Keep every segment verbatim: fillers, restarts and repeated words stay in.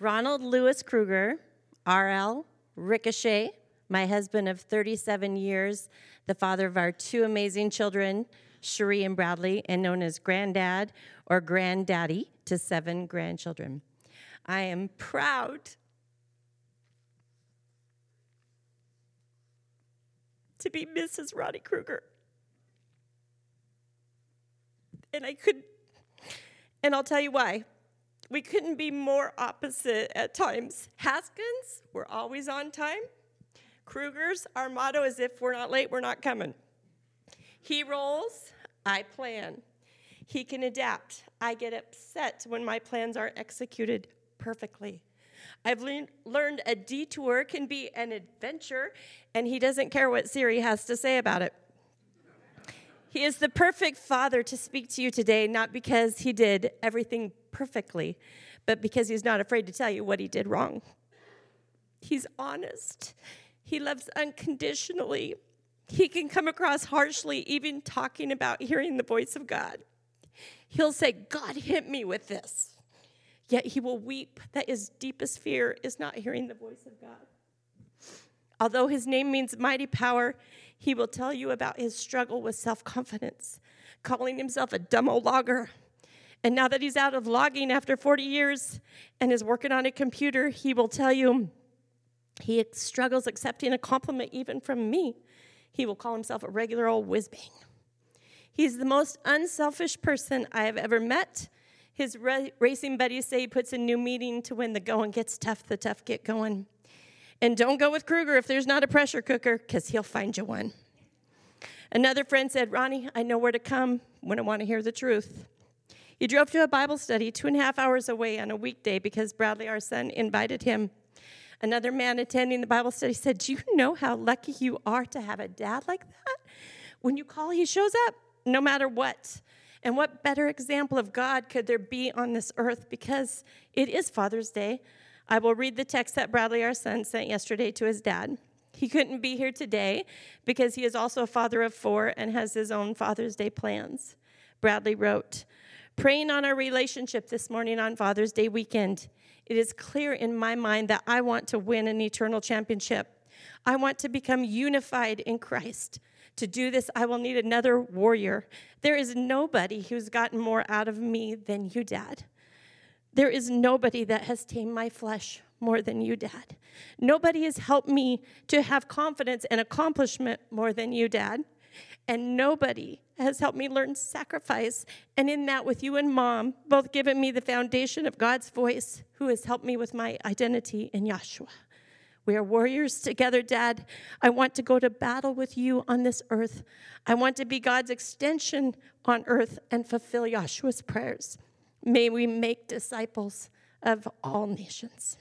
Ronald Lewis Kruger, R L, Ricochet, my husband of thirty-seven years, the father of our two amazing children, Cherie and Bradley, and known as Granddad or Granddaddy to seven grandchildren. I am proud to be Missus Ronnie Kruger. And I could, and I'll tell you why. We couldn't be more opposite at times. Haskins, we're always on time. Kruger's, our motto is if we're not late, we're not coming. He rolls, I plan. He can adapt. I get upset when my plans are executed perfectly. I've le- learned a detour can be an adventure, and he doesn't care what Siri has to say about it. He is the perfect father to speak to you today, not because he did everything perfectly, but because he's not afraid to tell you what he did wrong. He's honest. He loves unconditionally. He can come across harshly, even talking about hearing the voice of God. He'll say, God hit me with this. Yet he will weep that his deepest fear is not hearing the voice of God. Although his name means mighty power, he will tell you about his struggle with self-confidence, calling himself a dumb old logger. And now that he's out of logging after forty years and is working on a computer, he will tell you he struggles accepting a compliment even from me. He will call himself a regular old whiz-bang. He's the most unselfish person I have ever met. His ra- racing buddies say he puts a new meeting to when the going gets tough, the tough get going. And don't go with Kruger if there's not a pressure cooker, because he'll find you one. Another friend said, Ronnie, I know where to come when I want to hear the truth. He drove to a Bible study two and a half hours away on a weekday because Bradley, our son, invited him. Another man attending the Bible study said, do you know how lucky you are to have a dad like that? When you call, he shows up, no matter what. And what better example of God could there be on this earth? Because it is Father's Day. I will read the text that Bradley, our son, sent yesterday to his dad. He couldn't be here today because he is also a father of four and has his own Father's Day plans. Bradley wrote, praying on our relationship this morning on Father's Day weekend, it is clear in my mind that I want to win an eternal championship. I want to become unified in Christ. To do this, I will need another warrior. There is nobody who's gotten more out of me than you, Dad. There is nobody that has tamed my flesh more than you, Dad. Nobody has helped me to have confidence and accomplishment more than you, Dad. And nobody has helped me learn sacrifice. And in that, with you and Mom, both given me the foundation of God's voice, who has helped me with my identity in Yahshua. We are warriors together, Dad. I want to go to battle with you on this earth. I want to be God's extension on earth and fulfill Yahshua's prayers. May we make disciples of all nations.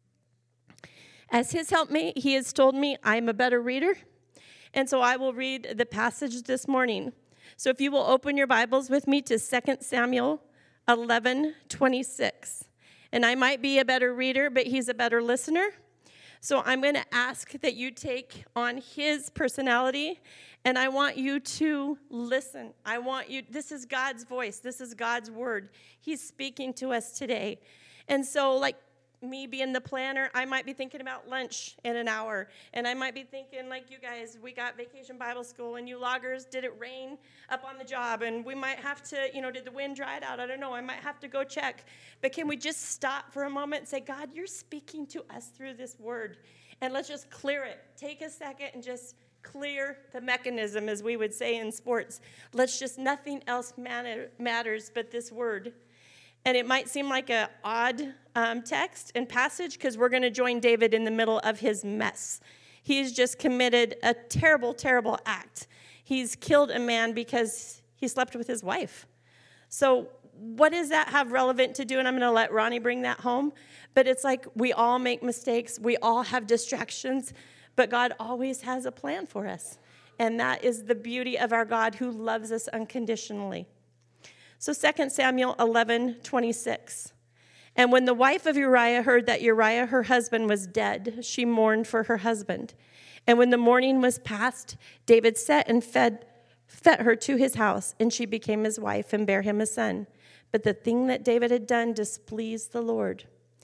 As his helpmate, he has told me I'm a better reader, and so I will read the passage this morning. So if you will open your Bibles with me to Second Samuel eleven twenty-six. And I might be a better reader, but he's a better listener. So I'm going to ask that you take on his personality, and I want you to listen. I want you, this is God's voice. This is God's word. He's speaking to us today. And so, like me being the planner, I might be thinking about lunch in an hour, and I might be thinking, like you guys, we got Vacation Bible School, and you loggers, did it rain up on the job? And we might have to, you know, did the wind dry it out? I don't know. I might have to go check. But can we just stop for a moment and say, God, you're speaking to us through this word, and let's just clear it. Take a second and just clear the mechanism, as we would say in sports. Let's just, nothing else matter, matters but this word. And it might seem like an odd um, text and passage because we're going to join David in the middle of his mess. He's just committed a terrible, terrible act. He's killed a man because he slept with his wife. So what does that have relevant to do? And I'm going to let Ronnie bring that home. But it's like we all make mistakes. We all have distractions. But God always has a plan for us. And that is the beauty of our God who loves us unconditionally. So Second Samuel eleven twenty-six. And when the wife of Uriah heard that Uriah, her husband, was dead, she mourned for her husband. And when the mourning was past, David set and fed, fed her to his house, and she became his wife and bare him a son. But the thing that David had done displeased the Lord.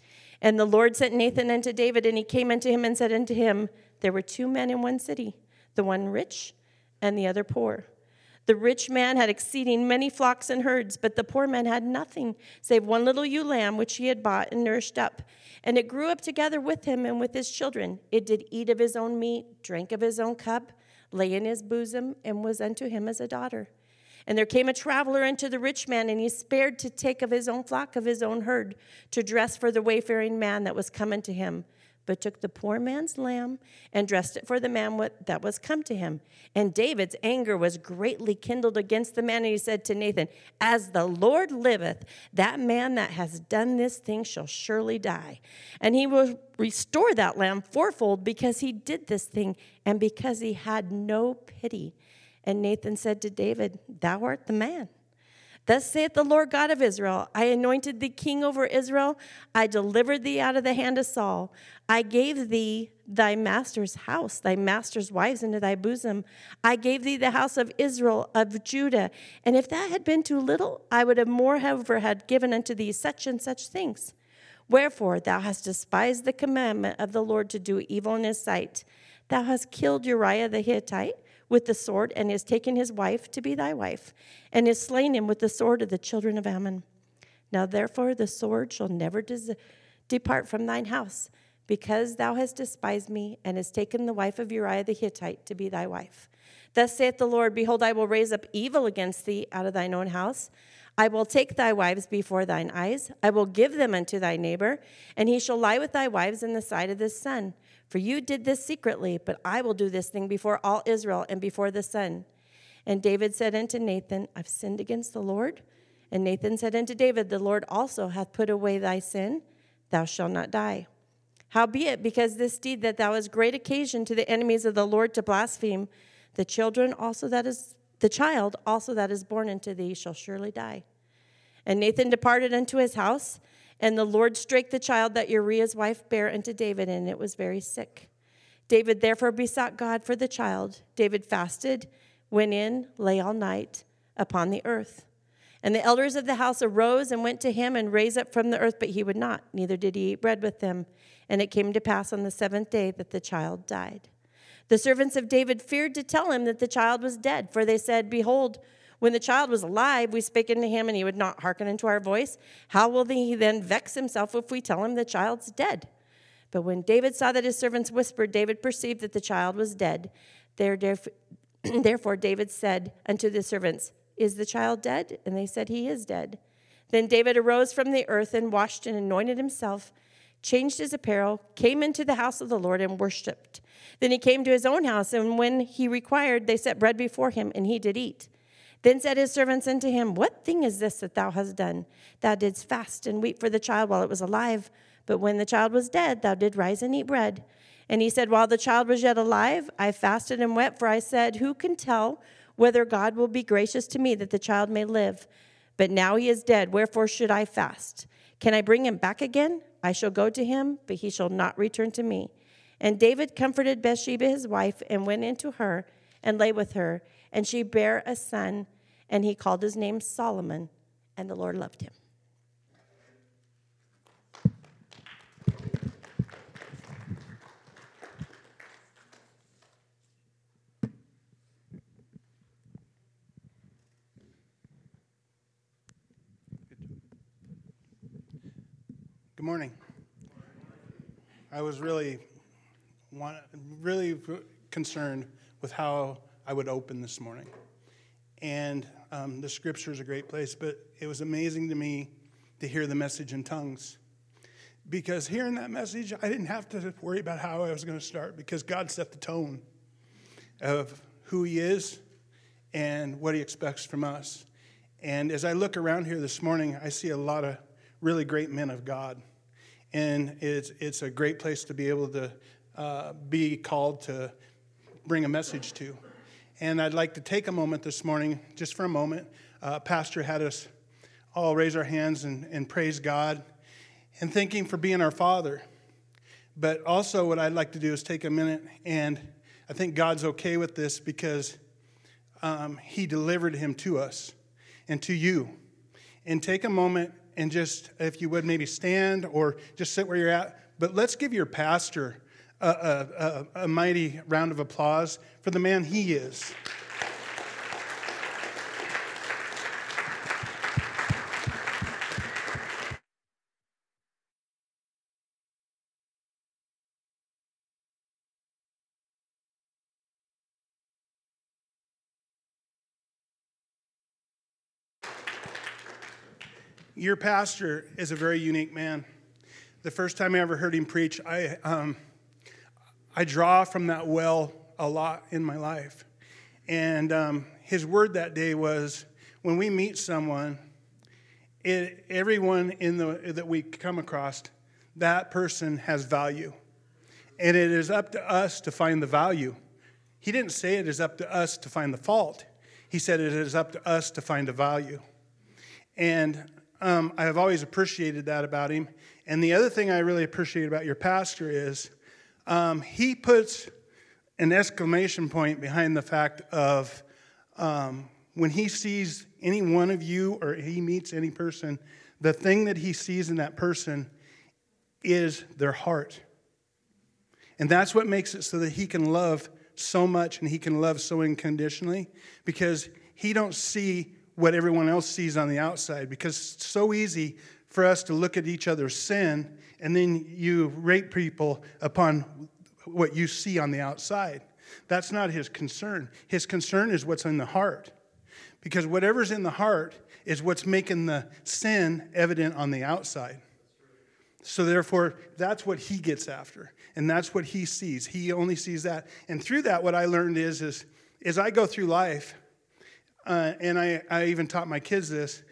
And the Lord sent Nathan unto David, and he came unto him and said unto him, there were two men in one city, the one rich and the other poor. The rich man had exceeding many flocks and herds, but the poor man had nothing, save one little ewe lamb which he had bought and nourished up. And it grew up together with him and with his children. It did eat of his own meat, drank of his own cup, lay in his bosom, and was unto him as a daughter. And there came a traveler unto the rich man, and he spared to take of his own flock of his own herd, to dress for the wayfaring man that was come unto him, but took the poor man's lamb and dressed it for the man that was come to him. And David's anger was greatly kindled against the man, and he said to Nathan, as the Lord liveth, that man that has done this thing shall surely die. And he will restore that lamb fourfold, because he did this thing, and because he had no pity. And Nathan said to David, thou art the man. Thus saith the Lord God of Israel, I anointed thee king over Israel. I delivered thee out of the hand of Saul. I gave thee thy master's house, thy master's wives into thy bosom. I gave thee the house of Israel, of Judah. And if that had been too little, I would have moreover had given unto thee such and such things. Wherefore thou hast despised the commandment of the Lord to do evil in his sight. Thou hast killed Uriah the Hittite with the sword, and has taken his wife to be thy wife, and has slain him with the sword of the children of Ammon. Now therefore the sword shall never des- depart from thine house, because thou hast despised me, and hast taken the wife of Uriah the Hittite to be thy wife. Thus saith the Lord, behold, I will raise up evil against thee out of thine own house. I will take thy wives before thine eyes. I will give them unto thy neighbor, and he shall lie with thy wives in the sight of this sun. For you did this secretly, but I will do this thing before all Israel and before the sun. And David said unto Nathan, I've sinned against the Lord. And Nathan said unto David, the Lord also hath put away thy sin. Thou shalt not die. Howbeit, because this deed that thou hast great occasion to the enemies of the Lord to blaspheme, the children also that is the child also that is born unto thee shall surely die. And Nathan departed unto his house, and the Lord strake the child that Uriah's wife bare unto David, and it was very sick. David therefore besought God for the child. David fasted, went in, lay all night upon the earth. And the elders of the house arose and went to him and raised up from the earth, but he would not, neither did he eat bread with them. And it came to pass on the seventh day that the child died. The servants of David feared to tell him that the child was dead, for they said, behold, when the child was alive, we spake unto him, and he would not hearken unto our voice. How will he then vex himself if we tell him the child's dead? But when David saw that his servants whispered, David perceived that the child was dead. Therefore David said unto the servants, is the child dead? And they said, he is dead. Then David arose from the earth and washed and anointed himself, changed his apparel, came into the house of the Lord and worshipped. Then he came to his own house, and when he required, they set bread before him, and he did eat. Then said his servants unto him, what thing is this that thou hast done? Thou didst fast and weep for the child while it was alive, but when the child was dead, thou did rise and eat bread. And he said, while the child was yet alive, I fasted and wept, for I said, who can tell whether God will be gracious to me that the child may live? But now he is dead, wherefore should I fast? Can I bring him back again? I shall go to him, but he shall not return to me. And David comforted Bathsheba his wife, and went into her, and lay with her, and she bare a son, and he called his name Solomon, and the Lord loved him. Good morning. I was really, want, really concerned with how I would open this morning. And um, the scripture is a great place, but it was amazing to me to hear the message in tongues. Because hearing that message, I didn't have to worry about how I was going to start, because God set the tone of who he is and what he expects from us. And as I look around here this morning, I see a lot of really great men of God. And it's it's a great place to be able to uh, be called to bring a message to. And I'd like to take a moment this morning, just for a moment. Uh, Pastor had us all raise our hands and, and praise God and thank him for being our Father. But also what I'd like to do is take a minute, and I think God's okay with this, because um, he delivered him to us and to you. And take a moment and just, if you would, maybe stand or just sit where you're at. But let's give your pastor a, a, a, a mighty round of applause for the man he is. Your pastor is a very unique man. The first time I ever heard him preach, I um, I draw from that well a lot in my life. And um, his word that day was, when we meet someone, it, everyone in the that we come across, that person has value. And it is up to us to find the value. He didn't say it is up to us to find the fault. He said it is up to us to find the value. And Um, I have always appreciated that about him. And the other thing I really appreciate about your pastor is um, he puts an exclamation point behind the fact of um, when he sees any one of you or he meets any person, the thing that he sees in that person is their heart. And that's what makes it so that he can love so much and he can love so unconditionally, because he don't see what everyone else sees on the outside, because it's so easy for us to look at each other's sin and then you rate people upon what you see on the outside. That's not his concern. His concern is what's in the heart, because whatever's in the heart is what's making the sin evident on the outside. So therefore, that's what he gets after, and that's what he sees. He only sees that. And through that, what I learned is, is, is I go through life, Uh, and I, I even taught my kids this.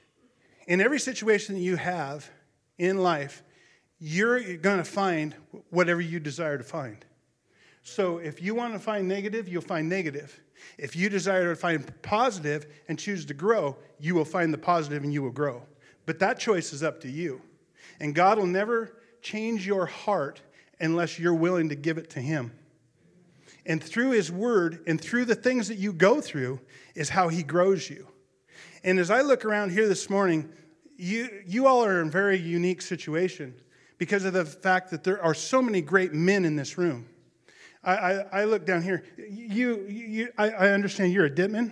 In every situation that you have in life, you're going to find whatever you desire to find. So if you want to find negative, you'll find negative. If you desire to find positive and choose to grow, you will find the positive and you will grow. But that choice is up to you. And God will never change your heart unless you're willing to give it to him. And through his word and through the things that you go through is how he grows you. And as I look around here this morning, you you all are in a very unique situation because of the fact that there are so many great men in this room. I, I, I look down here. You, you I, I understand you're a Ditman.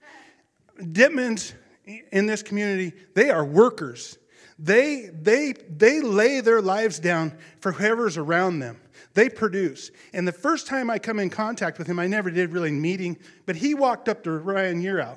Ditmans in this community, they are workers. They, they, they lay their lives down for whoever's around them. They produce. And the first time I come in contact with him, I never did really meet him, but he walked up to Ryan Yearout.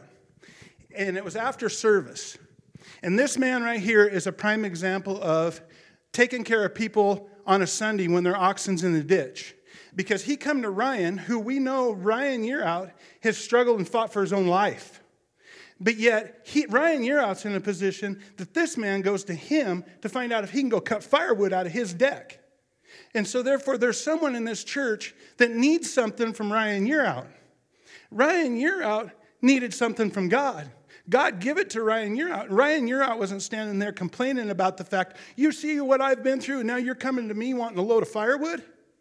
And it was after service. And this man right here is a prime example of taking care of people on a Sunday when their oxen's in the ditch. Because he come to Ryan, who we know Ryan Yearout has struggled and fought for his own life. But yet, he, Ryan Yearout's in a position that this man goes to him to find out if he can go cut firewood out of his deck. And so therefore, there's someone in this church that needs something from Ryan Yearout. Ryan Yearout needed something from God. God give it to Ryan Yearout. Ryan Yearout wasn't standing there complaining about the fact, you see what I've been through, and now you're coming to me wanting a load of firewood?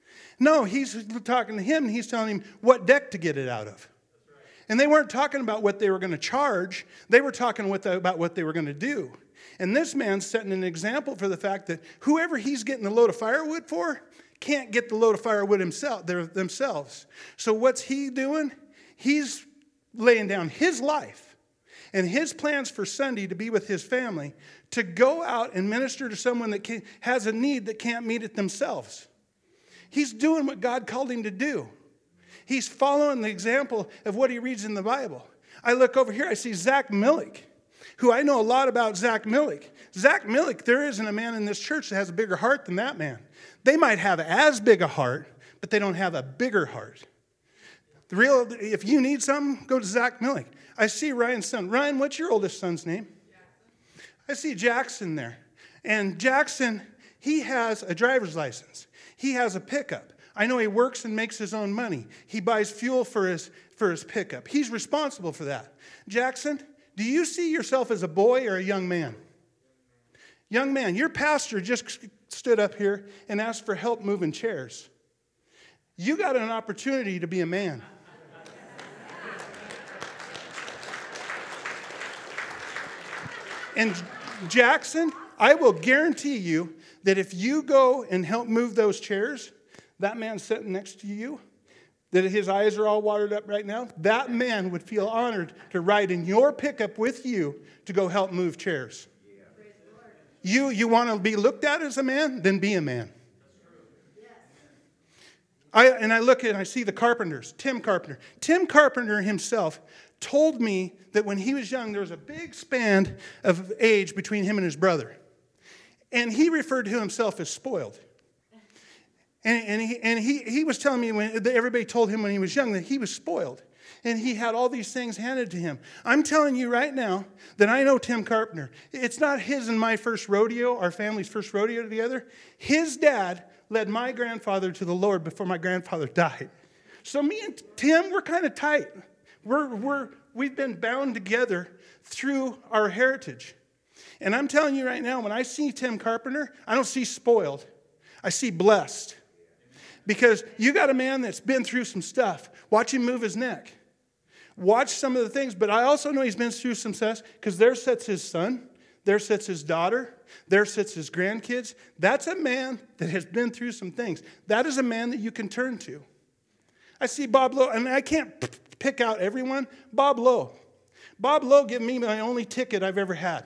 No, he's talking to him, and he's telling him what deck to get it out of. And they weren't talking about what they were going to charge. They were talking with the, about what they were going to do. And this man's setting an example for the fact that whoever he's getting the load of firewood for can't get the load of firewood himself, themselves. So what's he doing? He's laying down his life and his plans for Sunday to be with his family, to go out and minister to someone that can, has a need that can't meet it themselves. He's doing what God called him to do. He's following the example of what he reads in the Bible. I look over here, I see Zach Millick, who I know a lot about Zach Millick. Zach Millick, there isn't a man in this church that has a bigger heart than that man. They might have as big a heart, but they don't have a bigger heart. The real, if you need something, go to Zach Millick. I see Ryan's son. Ryan, what's your oldest son's name? Jackson. I see Jackson there. And Jackson, he has a driver's license. He has a pickup. I know he works and makes his own money. He buys fuel for his, for his pickup. He's responsible for that. Jackson, do you see yourself as a boy or a young man? Young man, your pastor just stood up here and asked for help moving chairs. You got an opportunity to be a man. And Jackson, I will guarantee you that if you go and help move those chairs, that man sitting next to you, that his eyes are all watered up right now, that man would feel honored to ride in your pickup with you to go help move chairs. You, you want to be looked at as a man? Then be a man. I, and I look at and I see the Carpenters, Tim Carpenter. Tim Carpenter himself told me that when he was young, there was a big span of age between him and his brother. And he referred to himself as spoiled. And, and, he, and he, he was telling me when that everybody told him when he was young that he was spoiled. And he had all these things handed to him. I'm telling you right now that I know Tim Carpenter. It's not his and my first rodeo, our family's first rodeo together. His dad led my grandfather to the Lord before my grandfather died. So me and Tim, we're kind of tight. We're, we're, we've been bound together through our heritage. And I'm telling you right now, when I see Tim Carpenter, I don't see spoiled. I see blessed. Because you got a man that's been through some stuff. Watch him move his neck. Watch some of the things. But I also know he's been through some stuff because there sits his son. There sits his daughter. There sits his grandkids. That's a man that has been through some things. That is a man that you can turn to. I see Bob Lowe, and I can't p- pick out everyone. Bob Lowe. Bob Lowe gave me my only ticket I've ever had.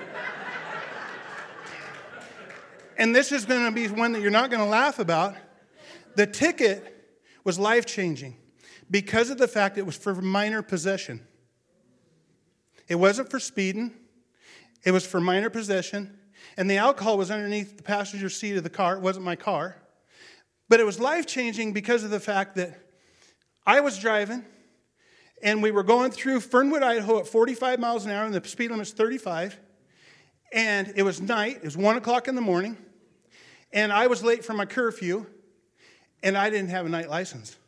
And this is going to be one that you're not going to laugh about. The ticket was life-changing because of the fact it was for minor possession. It wasn't for speeding. It was for minor possession. And the alcohol was underneath the passenger seat of the car. It wasn't my car. But it was life-changing because of the fact that I was driving, and we were going through Fernwood, Idaho at forty-five miles an hour, and the speed limit's thirty-five. And it was night. It was one o'clock in the morning. And I was late for my curfew, and I didn't have a night license.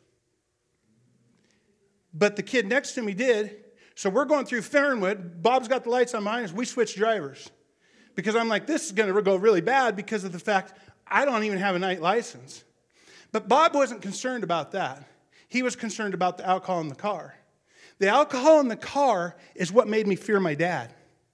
But the kid next to me did. So we're going through Fernwood. Bob's got the lights on behind us. We switched drivers. Because I'm like, this is going to go really bad because of the fact I don't even have a night license. But Bob wasn't concerned about that. He was concerned about the alcohol in the car. The alcohol in the car is what made me fear my dad.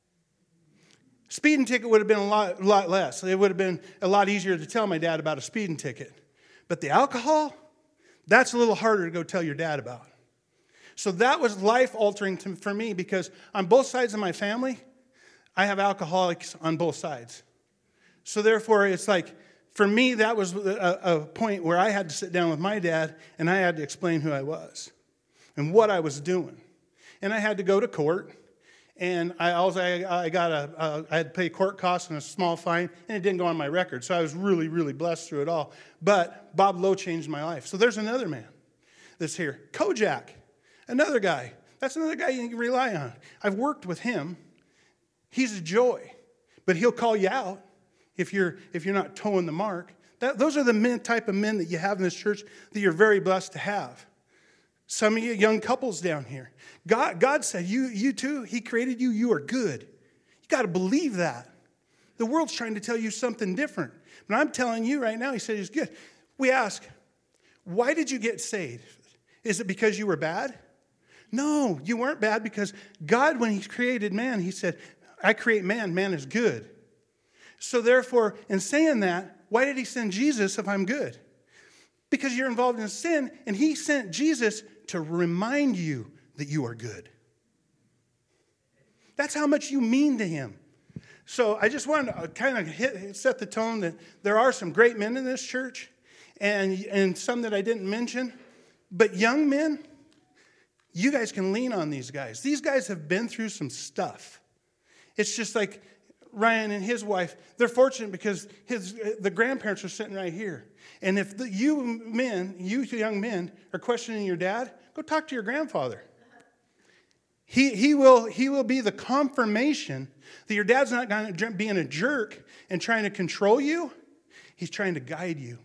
Speeding ticket would have been a lot, lot less. It would have been a lot easier to tell my dad about a speeding ticket. But the alcohol, that's a little harder to go tell your dad about. So that was life-altering to, for me because on both sides of my family, I have alcoholics on both sides. So therefore, it's like, for me, that was a, a point where I had to sit down with my dad and I had to explain who I was and what I was doing. And I had to go to court. And I also I, I got a, a I had to pay court costs and a small fine, and it didn't go on my record. So I was really, really blessed through it all. But Bob Lowe changed my life. So there's another man that's here. Kojak, another guy. That's another guy you can rely on. I've worked with him. He's a joy, but he'll call you out if you're if you're not towing the mark. That, those are the men, type of men that you have in this church that you're very blessed to have. Some of you young couples down here. God, God said, you, you too, he created you, you are good. You got to believe that. The world's trying to tell you something different. But I'm telling you right now, he said he's good. We ask, why did you get saved? Is it because you were bad? No, you weren't bad because God, when he created man, he said, I create man, man is good. So therefore, in saying that, why did he send Jesus if I'm good? Because you're involved in sin, and he sent Jesus to remind you that you are good. That's how much you mean to him. So I just wanted to kind of hit, set the tone that there are some great men in this church, and, and some that I didn't mention. But young men, you guys can lean on these guys. These guys have been through some stuff. It's just like Ryan and his wife, they're fortunate because his the grandparents are sitting right here. And if the, you men, you young men, are questioning your dad, go talk to your grandfather. He, he, will, he will be the confirmation that your dad's not going to be being a jerk and trying to control you. He's trying to guide you.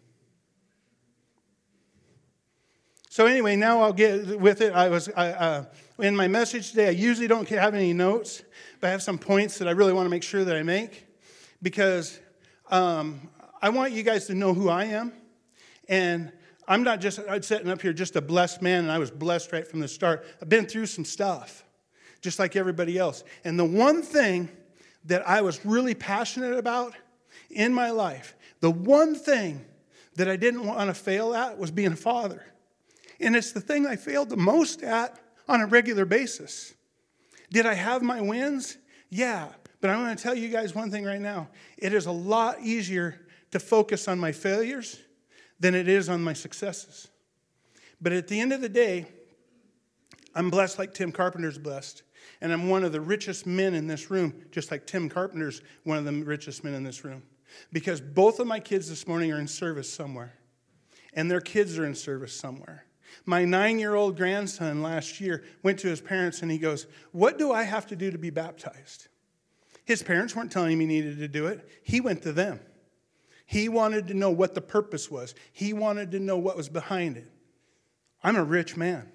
So anyway, now I'll get with it. I was I, uh, in my message today, I usually don't have any notes, but I have some points that I really want to make sure that I make because um, I want you guys to know who I am. And I'm not just I'm sitting up here just a blessed man, and I was blessed right from the start. I've been through some stuff, just like everybody else. And the one thing that I was really passionate about in my life, the one thing that I didn't want to fail at was being a father. And it's the thing I failed the most at on a regular basis. Did I have my wins? Yeah. But I'm going to tell you guys one thing right now. It is a lot easier to focus on my failures than it is on my successes. But at the end of the day, I'm blessed like Tim Carpenter's blessed. And I'm one of the richest men in this room, just like Tim Carpenter's one of the richest men in this room. Because both of my kids this morning are in service somewhere. And their kids are in service somewhere. My nine-year-old grandson last year went to his parents and he goes, "What do I have to do to be baptized?" His parents weren't telling him he needed to do it. He went to them. He wanted to know what the purpose was. He wanted to know what was behind it. I'm a rich man.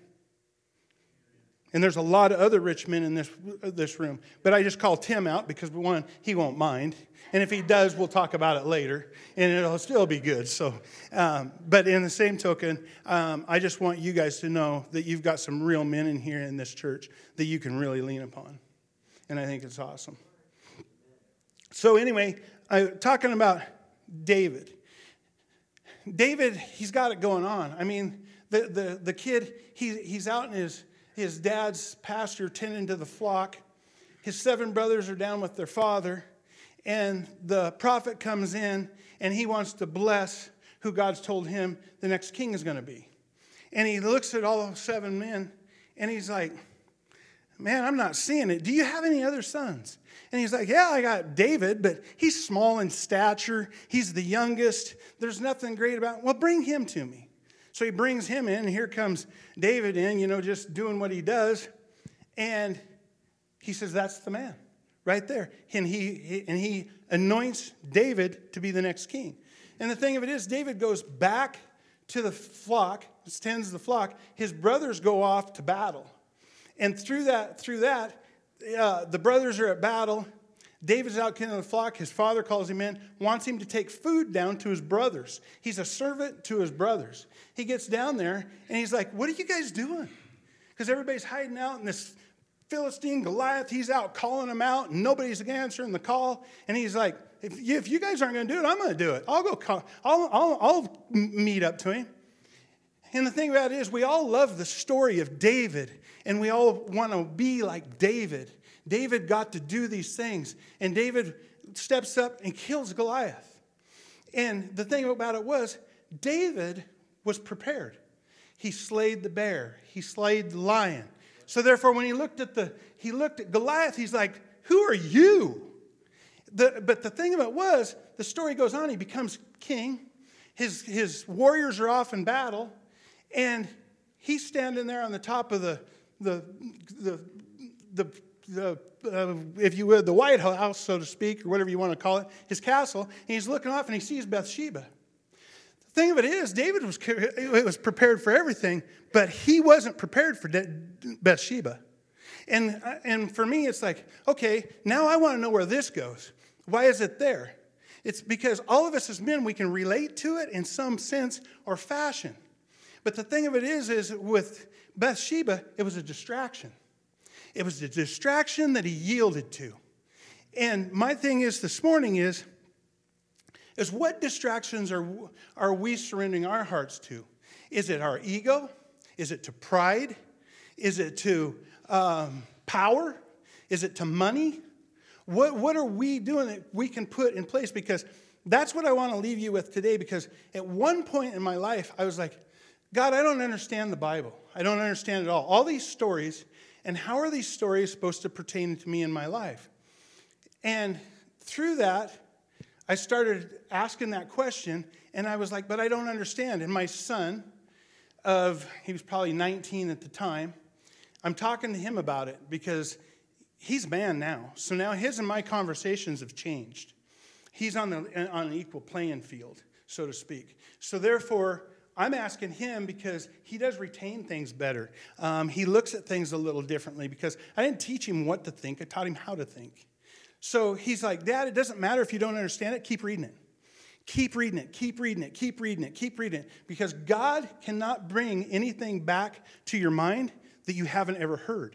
And there's a lot of other rich men in this, this room. But I just call Tim out because, one, he won't mind. And if he does, we'll talk about it later. And it'll still be good. So, um, but in the same token, um, I just want you guys to know that you've got some real men in here in this church that you can really lean upon. And I think it's awesome. So anyway, I, talking about David. David, he's got it going on. I mean, the, the, the kid, he, he's out in his... His dad's pasture tending to the flock. His seven brothers are down with their father. And the prophet comes in and he wants to bless who God's told him the next king is going to be. And he looks at all those seven men and he's like, "Man, I'm not seeing it. Do you have any other sons?" And he's like, "Yeah, I got David, but he's small in stature. He's the youngest. There's nothing great about him." "Well, bring him to me." So he brings him in, and here comes David in, you know, just doing what he does. And he says, "That's the man right there." And he, he and he anoints David to be the next king. And the thing of it is, David goes back to the flock, tends the flock. His brothers go off to battle. And through that, through that, uh, the brothers are at battle. David's out tending the flock. His father calls him in, wants him to take food down to his brothers. He's a servant to his brothers. He gets down there, and he's like, "What are you guys doing?" Because everybody's hiding out, and this Philistine Goliath, he's out calling them out, and nobody's answering the call. And he's like, if you, if you guys aren't going to do it, I'm going to do it. I'll go call, I'll, I'll, I'll meet up to him. And the thing about it is, we all love the story of David, and we all want to be like David. David got to do these things, and David steps up and kills Goliath. And the thing about it was, David was prepared. He slayed the bear. He slayed the lion. So therefore, when he looked at the he looked at Goliath, he's like, "Who are you?" The, but the thing about it was, the story goes on. He becomes king. His his warriors are off in battle, and he's standing there on the top of the the the the. The, uh, if you would, the White House, so to speak, or whatever you want to call it, his castle, and he's looking off and he sees Bathsheba. The thing of it is, David was, was prepared for everything, but he wasn't prepared for Bathsheba. And, and for me, it's like, okay, now I want to know where this goes. Why is it there? It's because all of us as men, we can relate to it in some sense or fashion. But the thing of it is, is with Bathsheba, it was a distraction. It was the distraction that he yielded to. And my thing is this morning is, is what distractions are, are we surrendering our hearts to? Is it our ego? Is it to pride? Is it to um, power? Is it to money? What, what are we doing that we can put in place? Because that's what I want to leave you with today. Because at one point in my life, I was like, "God, I don't understand the Bible. I don't understand it all. All these stories. And how are these stories supposed to pertain to me in my life?" And through that, I started asking that question, and I was like, "But I don't understand." And my son, of he was probably nineteen at the time, I'm talking to him about it because he's a man now. So now his and my conversations have changed. He's on, the, on an equal playing field, so to speak. So therefore, I'm asking him because he does retain things better. Um, he looks at things a little differently because I didn't teach him what to think. I taught him how to think. So he's like, "Dad, it doesn't matter if you don't understand it. Keep reading it. Keep reading it. Keep reading it. Keep reading it. Keep reading it." Because God cannot bring anything back to your mind that you haven't ever heard.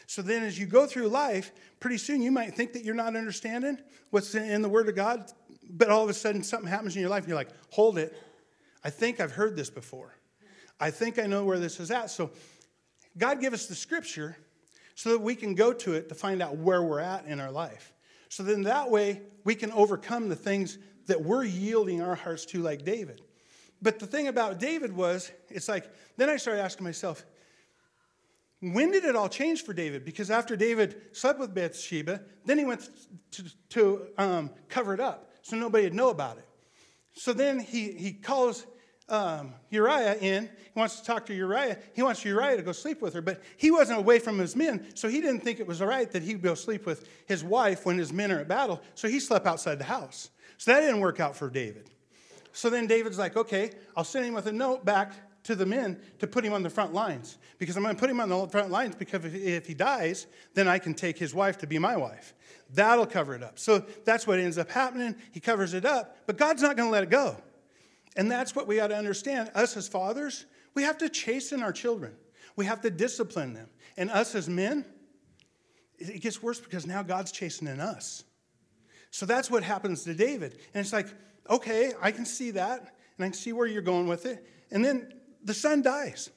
So then as you go through life, pretty soon you might think that you're not understanding what's in the Word of God, but all of a sudden something happens in your life and you're like, hold it. I think I've heard this before. I think I know where this is at. So God gave us the scripture so that we can go to it to find out where we're at in our life. So then that way we can overcome the things that we're yielding our hearts to like David. But the thing about David was, it's like, then I started asking myself, when did it all change for David? Because after David slept with Bathsheba, then he went to, to um, cover it up so nobody would know about it. So then he, he calls um, Uriah in. He wants to talk to Uriah. He wants Uriah to go sleep with her, but he wasn't away from his men, so he didn't think it was all right that he'd go sleep with his wife when his men are at battle, so he slept outside the house. So that didn't work out for David. So then David's like, okay, I'll send him with a note back to the men to put him on the front lines, because I'm going to put him on the front lines because if, if he dies, then I can take his wife to be my wife. That'll cover it up. So that's what ends up happening. He covers it up, but God's not going to let it go. And that's what we got to understand. Us as fathers, we have to chasten our children. We have to discipline them. And us as men, it gets worse because now God's chastening us. So that's what happens to David. And it's like, okay, I can see that, and I can see where you're going with it. And then the son dies.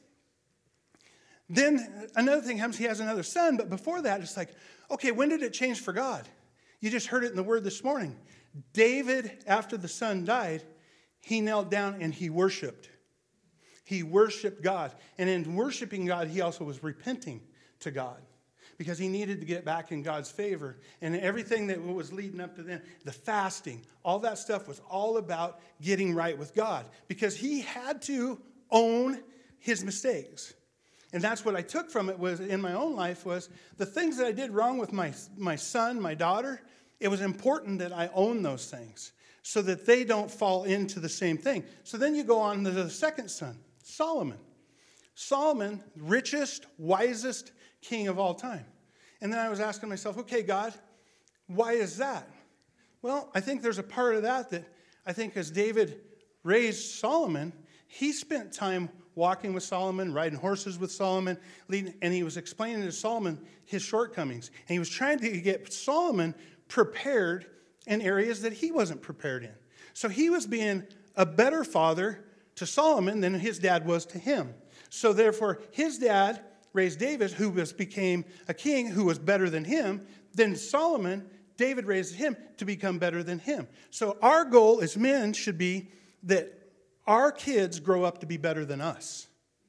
Then another thing happens, he has another son, but before that, it's like, okay, when did it change for God? You just heard it in the word this morning. David, after the son died, he knelt down and he worshiped. He worshiped God. And in worshiping God, he also was repenting to God, because he needed to get back in God's favor. And everything that was leading up to then, the fasting, all that stuff was all about getting right with God, because he had to own his mistakes. And that's what I took from it was in my own life was the things that I did wrong with my, my son, my daughter, it was important that I own those things so that they don't fall into the same thing. So then you go on to the second son, Solomon. Solomon, richest, wisest king of all time. And then I was asking myself, okay, God, why is that? Well, I think there's a part of that that I think as David raised Solomon, he spent time walking with Solomon, riding horses with Solomon, leading, and he was explaining to Solomon his shortcomings. And he was trying to get Solomon prepared in areas that he wasn't prepared in. So he was being a better father to Solomon than his dad was to him. So therefore, his dad raised David, who was, became a king who was better than him. Then Solomon, David raised him to become better than him. So our goal as men should be that our kids grow up to be better than us.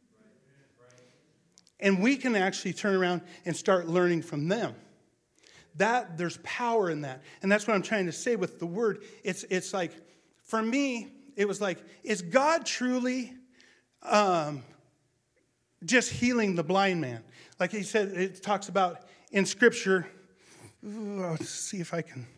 And we can actually turn around and start learning from them. That, there's power in that. And that's what I'm trying to say with the word. It's, it's like, for me, it was like, is God truly um, just healing the blind man? Like he said, it talks about in Scripture, ooh, let's see if I can.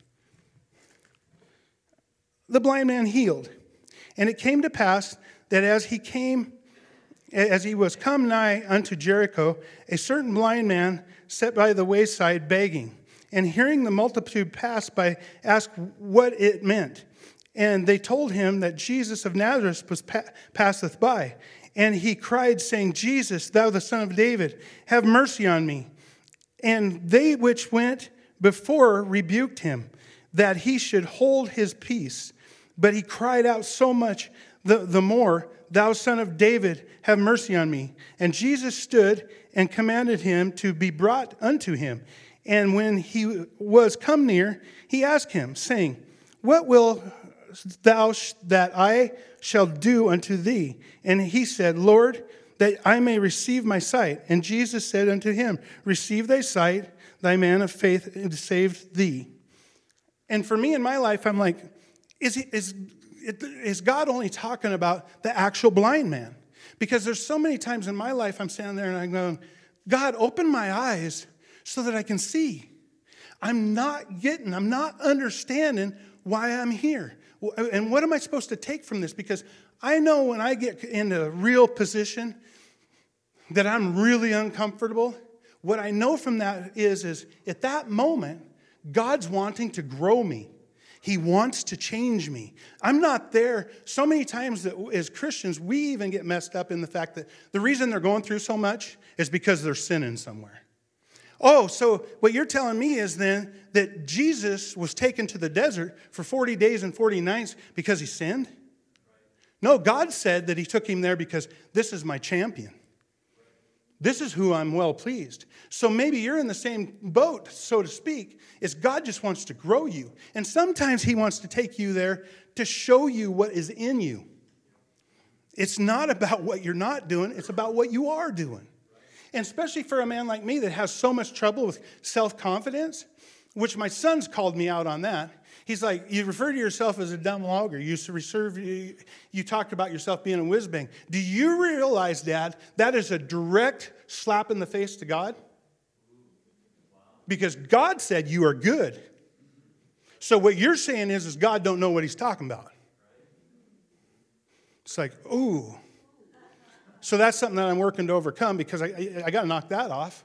The blind man healed. And it came to pass that as he came, as he was come nigh unto Jericho, a certain blind man sat by the wayside begging. And hearing the multitude pass by, asked what it meant. And they told him that Jesus of Nazareth was pa- passeth by. And he cried, saying, Jesus, thou the Son of David, have mercy on me. And they which went before rebuked him, that he should hold his peace. But he cried out so much the, the more, Thou Son of David, have mercy on me. And Jesus stood and commanded him to be brought unto him. And when he was come near, he asked him, saying, What wilt thou sh- that I shall do unto thee? And he said, Lord, that I may receive my sight. And Jesus said unto him, Receive thy sight, thy man of faith saved thee. And for me in my life, I'm like, is, he, is, is God only talking about the actual blind man? Because there's so many times in my life I'm standing there and I'm going, God, open my eyes so that I can see. I'm not getting, I'm not understanding why I'm here. And what am I supposed to take from this? Because I know when I get into a real position that I'm really uncomfortable, what I know from that is, is at that moment, God's wanting to grow me. He wants to change me. I'm not there. So many times that as Christians, we even get messed up in the fact that the reason they're going through so much is because they're sinning somewhere. Oh, so what you're telling me is then that Jesus was taken to the desert for forty days and forty nights because he sinned? No, God said that he took him there because this is my champion. This is who I'm well pleased. So maybe you're in the same boat, so to speak, is God just wants to grow you. And sometimes he wants to take you there to show you what is in you. It's not about what you're not doing. It's about what you are doing. And especially for a man like me that has so much trouble with self-confidence, which my son's called me out on that. He's like, you refer to yourself as a dumb logger. You used to reserve, you, you talked about yourself being a whiz-bang. Do you realize, Dad, that is a direct slap in the face to God? Because God said you are good. So what you're saying is, is God don't know what he's talking about. It's like, ooh. So that's something that I'm working to overcome because I, I, I got to knock that off.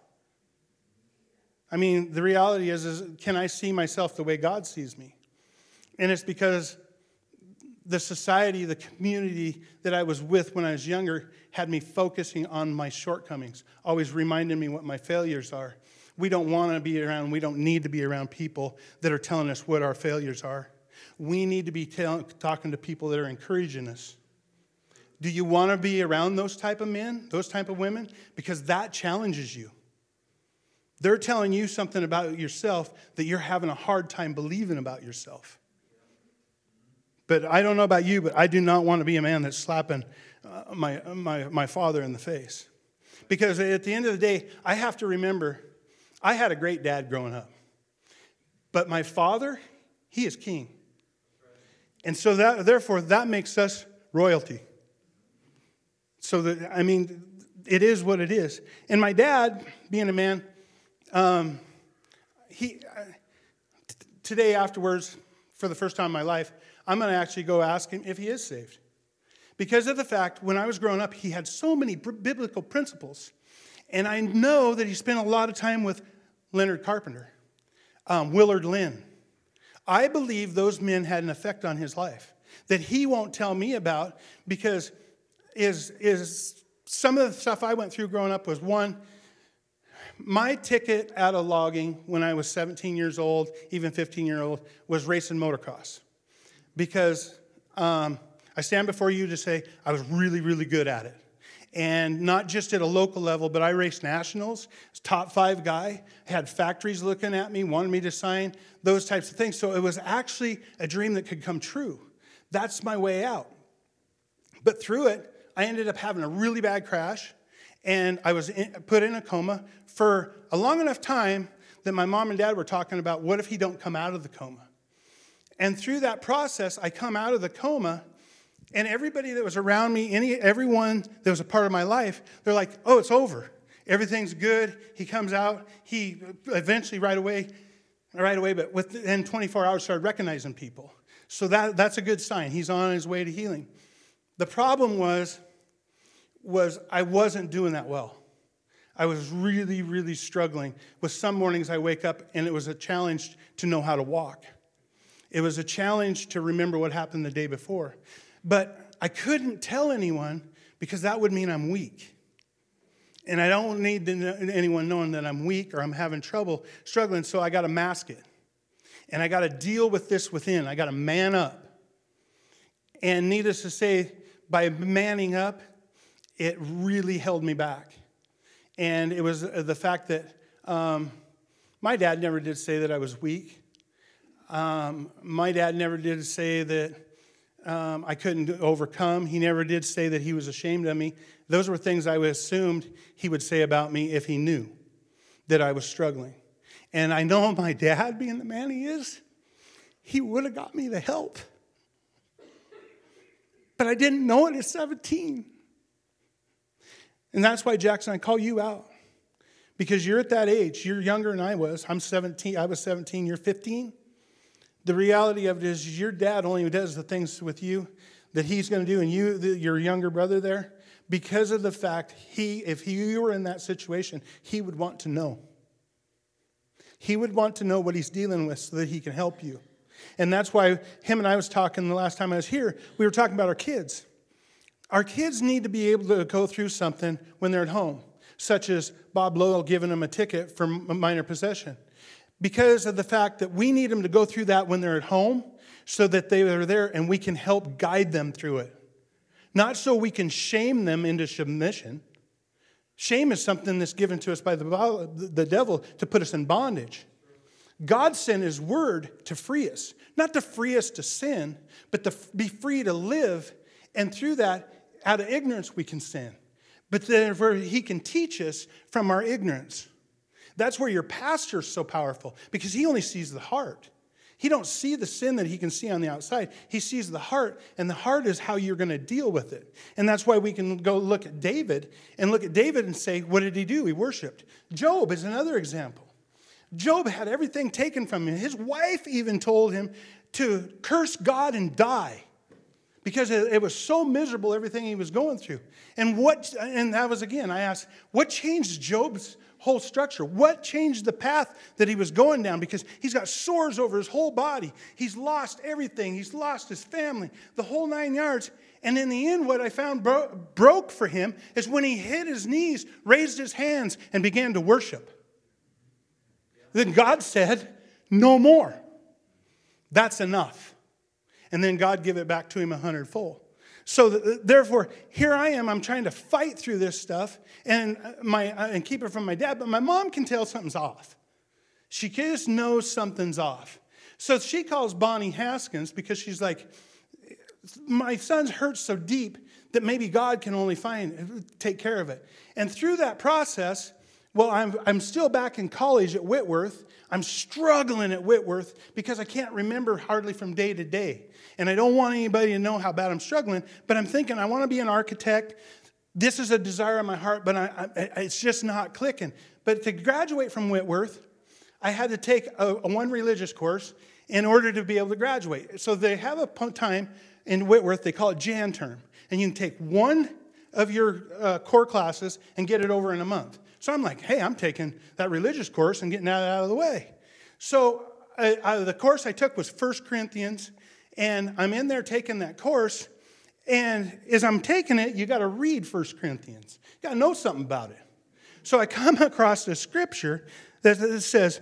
I mean, the reality is, is, can I see myself the way God sees me? And it's because the society, the community that I was with when I was younger had me focusing on my shortcomings, always reminding me what my failures are. We don't want to be around, we don't need to be around people that are telling us what our failures are. We need to be tell, talking to people that are encouraging us. Do you want to be around those type of men, those type of women? Because that challenges you. They're telling you something about yourself that you're having a hard time believing about yourself. But I don't know about you, but I do not want to be a man that's slapping uh, my, my, my father in the face. Because at the end of the day, I have to remember, I had a great dad growing up. But my father, he is king. And so that, therefore, that makes us royalty. So, that, I mean, it is what it is. And my dad, being a man, um, he uh, t- today afterwards, for the first time in my life, I'm going to actually go ask him if he is saved. Because of the fact, when I was growing up, he had so many b- biblical principles. And I know that he spent a lot of time with Leonard Carpenter, um, Willard Lynn. I believe those men had an effect on his life that he won't tell me about because is, is some of the stuff I went through growing up was, one, my ticket out of logging when I was seventeen years old, even fifteen years old, was racing motocross. Because um, I stand before you to say I was really, really good at it. And not just at a local level, but I raced nationals, top five guy, had factories looking at me, wanted me to sign, those types of things. So it was actually a dream that could come true. That's my way out. But through it, I ended up having a really bad crash, and I was in, put in a coma for a long enough time that my mom and dad were talking about, what if he don't come out of the coma? And through that process, I come out of the coma, and everybody that was around me, any everyone that was a part of my life, they're like, oh, it's over. Everything's good. He comes out. He eventually right away, right away, but within twenty-four hours started recognizing people. So that, that's a good sign. He's on his way to healing. The problem was, was I wasn't doing that well. I was really, really struggling. With some mornings I wake up, and it was a challenge to know how to walk. It was a challenge to remember what happened the day before. But I couldn't tell anyone because that would mean I'm weak. And I don't need to know anyone knowing that I'm weak or I'm having trouble, struggling, so I got to mask it. And I got to deal with this within. I got to man up. And needless to say, by manning up, it really held me back. And it was the fact that um, my dad never did say that I was weak. Um, my dad never did say that um, I couldn't overcome. He never did say that he was ashamed of me. Those were things I assumed he would say about me if he knew that I was struggling. And I know my dad, being the man he is, he would have got me the help. But I didn't know it at seventeen. And that's why, Jackson, I call you out. Because you're at that age. You're younger than I was. I'm seventeen. I was seventeen. You're fifteen. The reality of it is your dad only does the things with you that he's going to do, and you, the, your younger brother there, because of the fact he, if he, you were in that situation, he would want to know. He would want to know what he's dealing with so that he can help you. And that's why him and I was talking the last time I was here, we were talking about our kids. Our kids need to be able to go through something when they're at home. such as Bob Lowell giving them a ticket for minor possession. Because of the fact that we need them to go through that when they're at home so that they are there and we can help guide them through it. Not so we can shame them into submission. Shame is something that's given to us by the, the devil to put us in bondage. God sent his word to free us. Not to free us to sin, but to be free to live. And through that, out of ignorance, we can sin. But then where he can teach us from our ignorance. That's where your pastor is so powerful, because he only sees the heart. He don't see the sin that he can see on the outside. He sees the heart, and the heart is how you're going to deal with it. And that's why we can go look at David and look at David and say, what did he do? He worshiped. Job is another example. Job had everything taken from him. His wife even told him to curse God and die because it was so miserable, everything he was going through. And what? And that was, again, I asked, what changed Job's whole structure? What changed the path that he was going down? Because he's got sores over his whole body. He's lost everything. He's lost his family, the whole nine yards. And in the end, what I found bro- broke for him is when he hit his knees, raised his hands, and began to worship. Then God said, no more. That's enough. And then God gave it back to him a hundredfold. So th- therefore, here I am. I'm trying to fight through this stuff and my uh, and keep it from my dad. But my mom can tell something's off. She just knows something's off. So she calls Bonnie Haskins because she's like, my son's hurt so deep that maybe God can only find take care of it. And through that process, well, I'm I'm still back in college at Whitworth. I'm struggling at Whitworth because I can't remember hardly from day to day. And I don't want anybody to know how bad I'm struggling, but I'm thinking I want to be an architect. This is a desire in my heart, but I, I, it's just not clicking. But to graduate from Whitworth, I had to take a, a one religious course in order to be able to graduate. So they have a time in Whitworth, they call it Jan term. And you can take one of your uh, core classes and get it over in a month. So I'm like, hey, I'm taking that religious course and getting that out of the way. So I, I, the course I took was First Corinthians, and I'm in there taking that course, and as I'm taking it, you got to read First Corinthians. You got to know something about it. So I come across the scripture that, that says,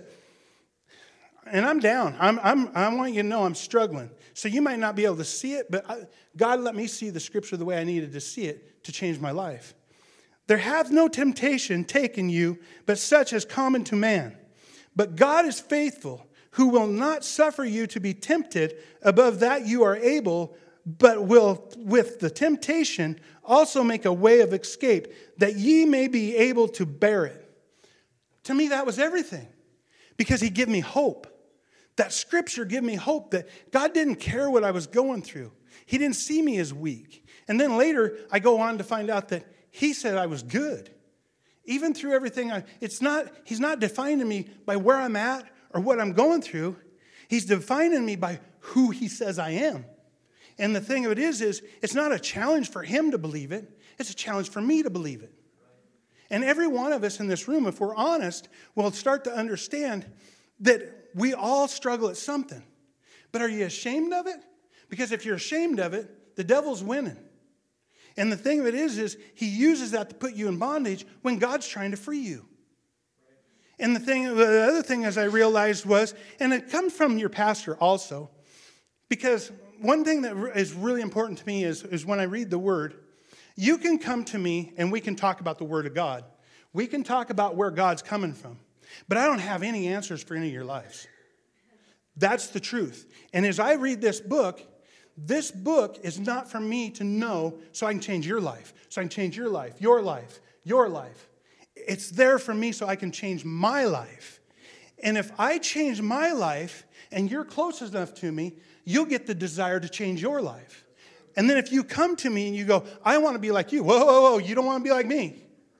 and I'm down. I'm, I'm, I want you to know I'm struggling. So you might not be able to see it, but I, God let me see the scripture the way I needed to see it to change my life. There hath no temptation taken you, but such as common to man. But God is faithful, who will not suffer you to be tempted above that you are able, but will with the temptation also make a way of escape, that ye may be able to bear it. To me, that was everything, because he gave me hope. That scripture gave me hope that God didn't care what I was going through. He didn't see me as weak. And then later, I go on to find out that he said I was good. Even through everything, I, it's not, he's not defining me by where I'm at or what I'm going through. He's defining me by who he says I am. And the thing of it is, is it's not a challenge for him to believe it. It's a challenge for me to believe it. And every one of us in this room, if we're honest, will start to understand that we all struggle at something. But are you ashamed of it? Because if you're ashamed of it, the devil's winning. And the thing of it is, is he uses that to put you in bondage when God's trying to free you. And the thing, the other thing as I realized was, and it comes from your pastor also, because one thing that is really important to me is, is when I read the Word, you can come to me and we can talk about the Word of God. We can talk about where God's coming from. But I don't have any answers for any of your lives. That's the truth. And as I read this book, this book is not for me to know so I can change your life, so I can change your life, your life, your life. It's there for me so I can change my life. And if I change my life and you're close enough to me, you'll get the desire to change your life. And then if you come to me and you go, I want to be like you. Whoa, whoa, whoa, you don't want to be like me.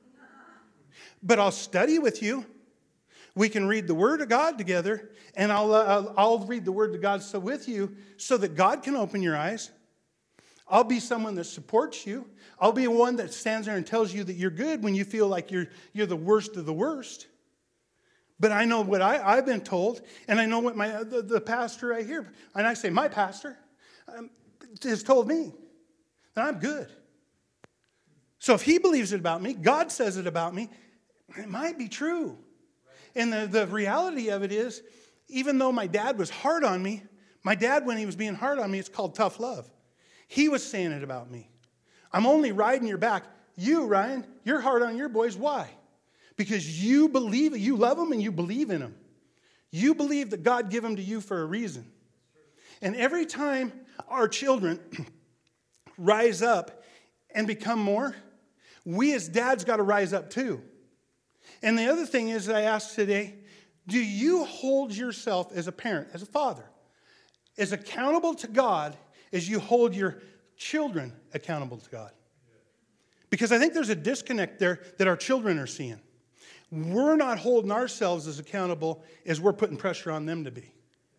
But I'll study with you. We can read the Word of God together, and I'll, uh, I'll read the Word of God so with you so that God can open your eyes. I'll be someone that supports you. I'll be one that stands there and tells you that you're good when you feel like you're, you're the worst of the worst. But I know what I, I've been told, and I know what my the, the pastor right here, and I say my pastor, um, has told me that I'm good. So if he believes it about me, God says it about me, It might be true. And the, the reality of it is, even though my dad was hard on me, my dad, when he was being hard on me, it's called tough love. He was saying it about me. I'm only riding your back. You, Ryan, you're hard on your boys. Why? Because you believe it. You love them and you believe in them. You believe that God gave them to you for a reason. And every time our children rise up and become more, we as dads got to rise up too. And the other thing is that I asked today, do you hold yourself as a parent, as a father, as accountable to God as you hold your children accountable to God? Because I think there's a disconnect there that our children are seeing. We're not holding ourselves as accountable as we're putting pressure on them to be.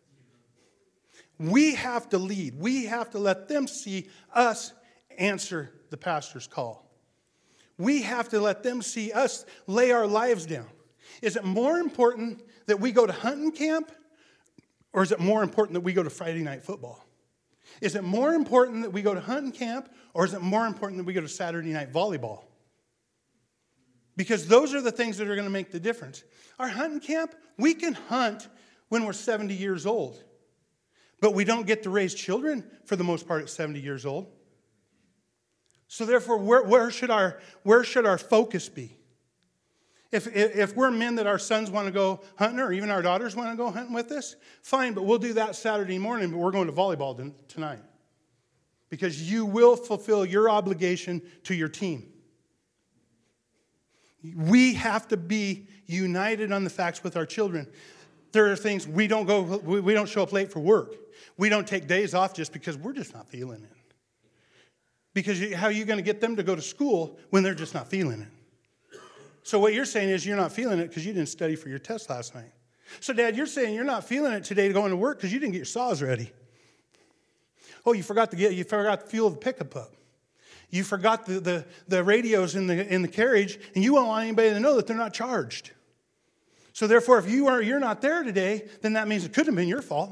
We have to lead. We have to let them see us answer the pastor's call. We have to let them see us lay our lives down. Is it more important that we go to hunting camp, or is it more important that we go to Friday night football? Is it more important that we go to hunting camp, or is it more important that we go to Saturday night volleyball? Because those are the things that are going to make the difference. Our hunting camp, we can hunt when we're seventy years old. But we don't get to raise children for the most part at seventy years old. So therefore, where, where, should, our, where should our focus be? If, if we're men that our sons want to go hunting, or even our daughters want to go hunting with us, fine, but we'll do that Saturday morning, but we're going to volleyball tonight. Because you will fulfill your obligation to your team. We have to be united on the facts with our children. There are things we don't go, we don't show up late for work. We don't take days off just because we're just not feeling it. Because you, how are you going to get them to go to school when they're just not feeling it? So what you're saying is you're not feeling it because you didn't study for your test last night. So, Dad, you're saying you're not feeling it today going to work because you didn't get your saws ready. Oh, you forgot to get you forgot to fuel the pickup up. You forgot the, the, the radios in the in the carriage, and you don't want anybody to know that they're not charged. So therefore, if you are you're not there today, then that means it couldn't have been your fault.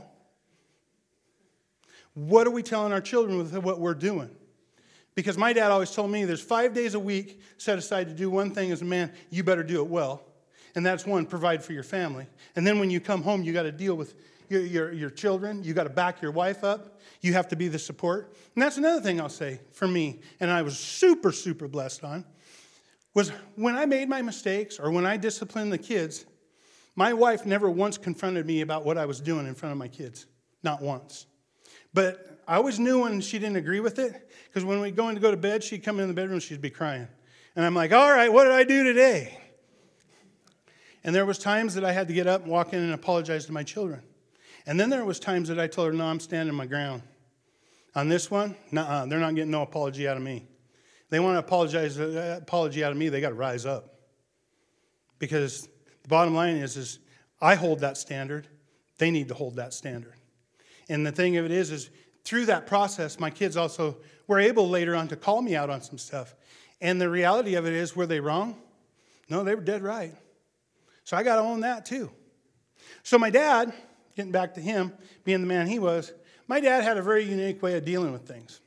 What are we telling our children with what we're doing? Because my dad always told me there's five days a week set aside to do one thing as a man. You better do it well. And that's one, provide for your family. And then when you come home, you got to deal with your, your, your children. You got to back your wife up. You have to be the support. And that's another thing I'll say for me, and I was super, super blessed on, was when I made my mistakes or when I disciplined the kids, my wife never once confronted me about what I was doing in front of my kids. Not once. But I always knew when she didn't agree with it, because when we'd go in to go to bed, she'd come in the bedroom, she'd be crying. And I'm like, all right, what did I do today? And there was times that I had to get up and walk in and apologize to my children. And then there was times that I told her, no, I'm standing my ground. On this one, nuh-uh, they're not getting no apology out of me. They want to apologize, uh, apology out of me, they got to rise up. Because the bottom line is, is I hold that standard. They need to hold that standard. And the thing of it is, is through that process, my kids also were able later on to call me out on some stuff. And the reality of it is, were they wrong? No, they were dead right. So I got to own that too. So my dad, getting back to him, being the man he was, my dad had a very unique way of dealing with things.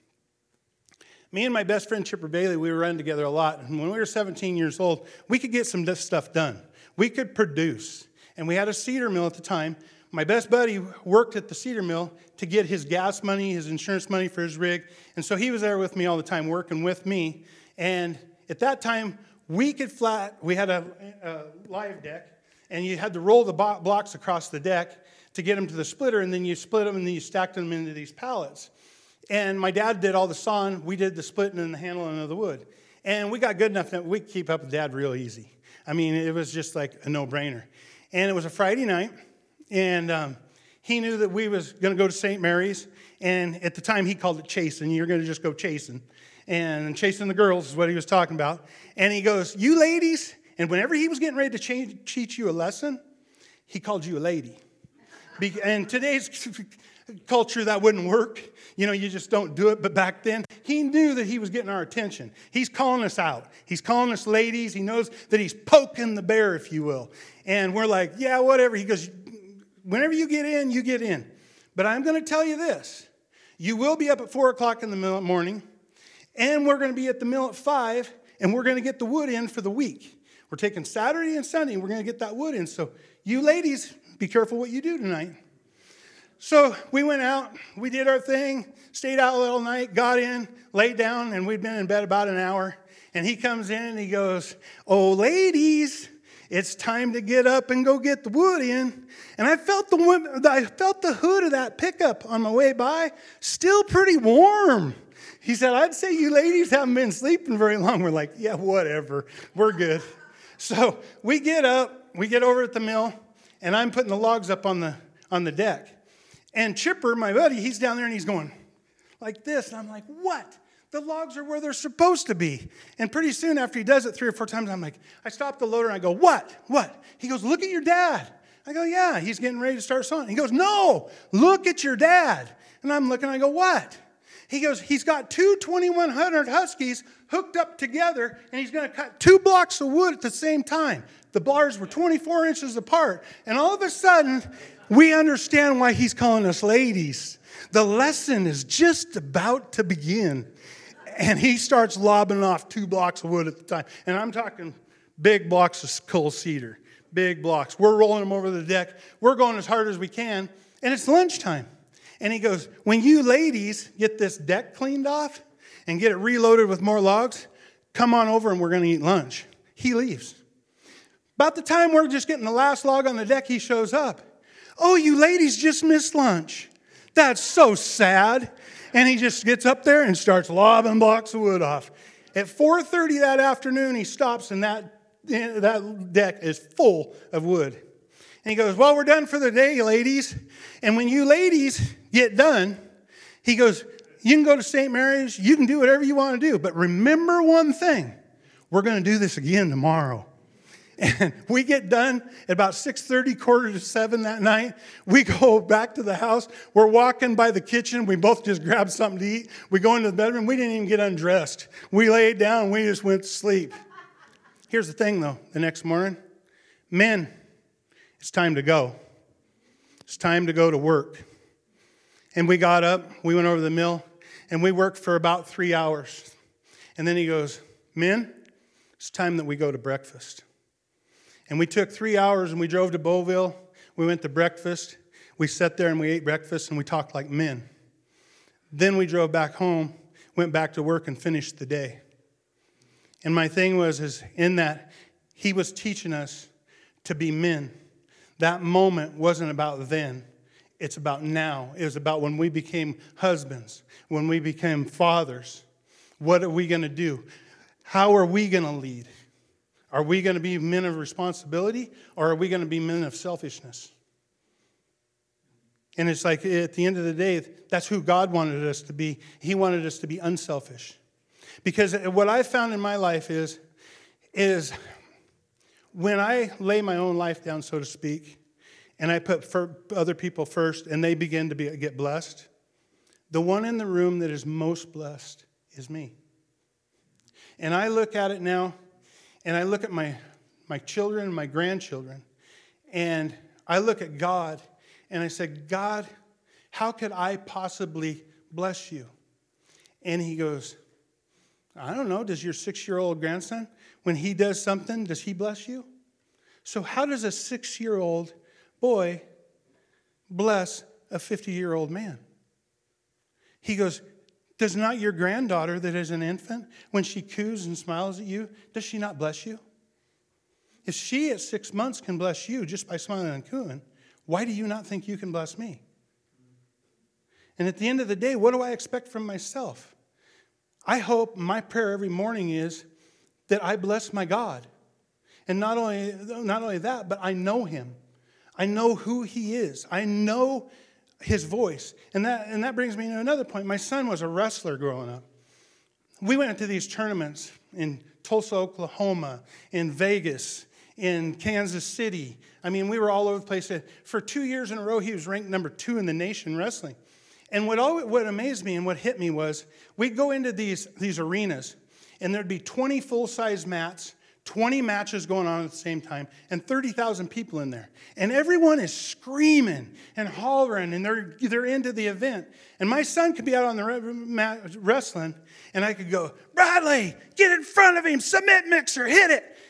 Me and my best friend Chipper Bailey, we were running together a lot. And when we were seventeen years old, we could get some stuff done. We could produce. And we had a cedar mill at the time. My best buddy worked at the cedar mill to get his gas money, his insurance money for his rig. And so he was there with me all the time, working with me. And at that time, we could flat, we had a, a live deck, and you had to roll the blocks across the deck to get them to the splitter, and then you split them, and then you stacked them into these pallets. And my dad did all the sawing. We did the splitting and the handling of the wood. And we got good enough that we could keep up with Dad real easy. I mean, it was just like a no-brainer. And it was a Friday night. And um, he knew that we was going to go to Saint Mary's. And at the time, he called it chasing. You're going to just go chasing. And chasing the girls is what he was talking about. And he goes, you ladies. And whenever he was getting ready to change, teach you a lesson, he called you a lady. Be- and today's culture, that wouldn't work. You know, you just don't do it. But back then, he knew that he was getting our attention. He's calling us out. He's calling us ladies. He knows that he's poking the bear, if you will. And we're like, yeah, whatever. He goes, whenever you get in, you get in. But I'm going to tell you this. You will be up at four o'clock in the morning, and we're going to be at the mill at five, and we're going to get the wood in for the week. We're taking Saturday and Sunday, and we're going to get that wood in. So you ladies, be careful what you do tonight. So we went out, we did our thing, stayed out all night, got in, laid down, and we'd been in bed about an hour. And he comes in and he goes, "Oh, ladies, it's time to get up and go get the wood in." And I felt the I felt the hood of that pickup on my way by, still pretty warm. He said, "I'd say you ladies haven't been sleeping very long." We're like, "Yeah, whatever. We're good." So we get up, we get over at the mill, and I'm putting the logs up on the on the deck. And Chipper, my buddy, he's down there and he's going like this. And I'm like, "What? The logs are where they're supposed to be." And pretty soon after he does it three or four times, I'm like, I stop the loader and I go, "What? What?" He goes, "Look at your dad." I go, "Yeah, he's getting ready to start sawing." He goes, "No, look at your dad." And I'm looking, I go, "What?" He goes, "He's got two twenty-one hundred Huskies hooked up together, and he's going to cut two blocks of wood at the same time." The bars were twenty-four inches apart. And all of a sudden, we understand why he's calling us ladies. The lesson is just about to begin. And he starts lobbing off two blocks of wood at the time. And I'm talking big blocks of coal cedar, big blocks. We're rolling them over the deck. We're going as hard as we can. And it's lunchtime. And he goes, "When you ladies get this deck cleaned off and get it reloaded with more logs, come on over and we're going to eat lunch." He leaves. About the time we're just getting the last log on the deck, he shows up. "Oh, you ladies just missed lunch. That's so sad." And he just gets up there and starts lobbing blocks of wood off. At four thirty that afternoon, he stops, and that, that deck is full of wood. And he goes, "Well, we're done for the day, ladies. And when you ladies get done," he goes, "you can go to Saint Mary's. You can do whatever you want to do. But remember one thing. We're going to do this again tomorrow." And we get done at about six thirty, quarter to seven that night. We go back to the house. We're walking by the kitchen. We both just grabbed something to eat. We go into the bedroom. We didn't even get undressed. We laid down and we just went to sleep. Here's the thing, though. The next morning, men, it's time to go. It's time to go to work. And we got up. We went over to the mill. And we worked for about three hours. And then he goes, "Men, it's time that we go to breakfast." And we took three hours and we drove to Beauville. We went to breakfast. We sat there and we ate breakfast and we talked like men. Then we drove back home, went back to work and finished the day. And my thing was, is in that he was teaching us to be men. That moment wasn't about then. It's about now. It was about when we became husbands, when we became fathers. What are we going to do? How are we going to lead? Are we going to be men of responsibility, or are we going to be men of selfishness? And it's like, at the end of the day, that's who God wanted us to be. He wanted us to be unselfish. Because what I found in my life is, is when I lay my own life down, so to speak, and I put other people first, and they begin to be, get blessed, the one in the room that is most blessed is me. And I look at it now, and I look at my, my children and my grandchildren, and I look at God, and I say, "God, how could I possibly bless you?" And he goes, "I don't know, does your six-year-old grandson, when he does something, does he bless you? So how does a six-year-old boy bless a fifty-year-old man?" He goes, "Does not your granddaughter that is an infant, when she coos and smiles at you, does she not bless you? If she at six months can bless you just by smiling and cooing, why do you not think you can bless me?" And at the end of the day, what do I expect from myself? I hope my prayer every morning is that I bless my God. And not only, not only that, but I know him. I know who he is. I know his voice. And that, and that brings me to another point. My son was a wrestler growing up. We went into these tournaments in Tulsa, Oklahoma, in Vegas, in Kansas City. I mean, we were all over the place. For two years in a row, he was ranked number two in the nation wrestling. And what, all, what amazed me and what hit me was we'd go into these, these arenas, and there'd be twenty full-size mats, twenty matches going on at the same time, and thirty thousand people in there. And everyone is screaming and hollering, and they're, they're into the event. And my son could be out on the mat wrestling, and I could go, "Bradley, get in front of him, submit mixer, hit it."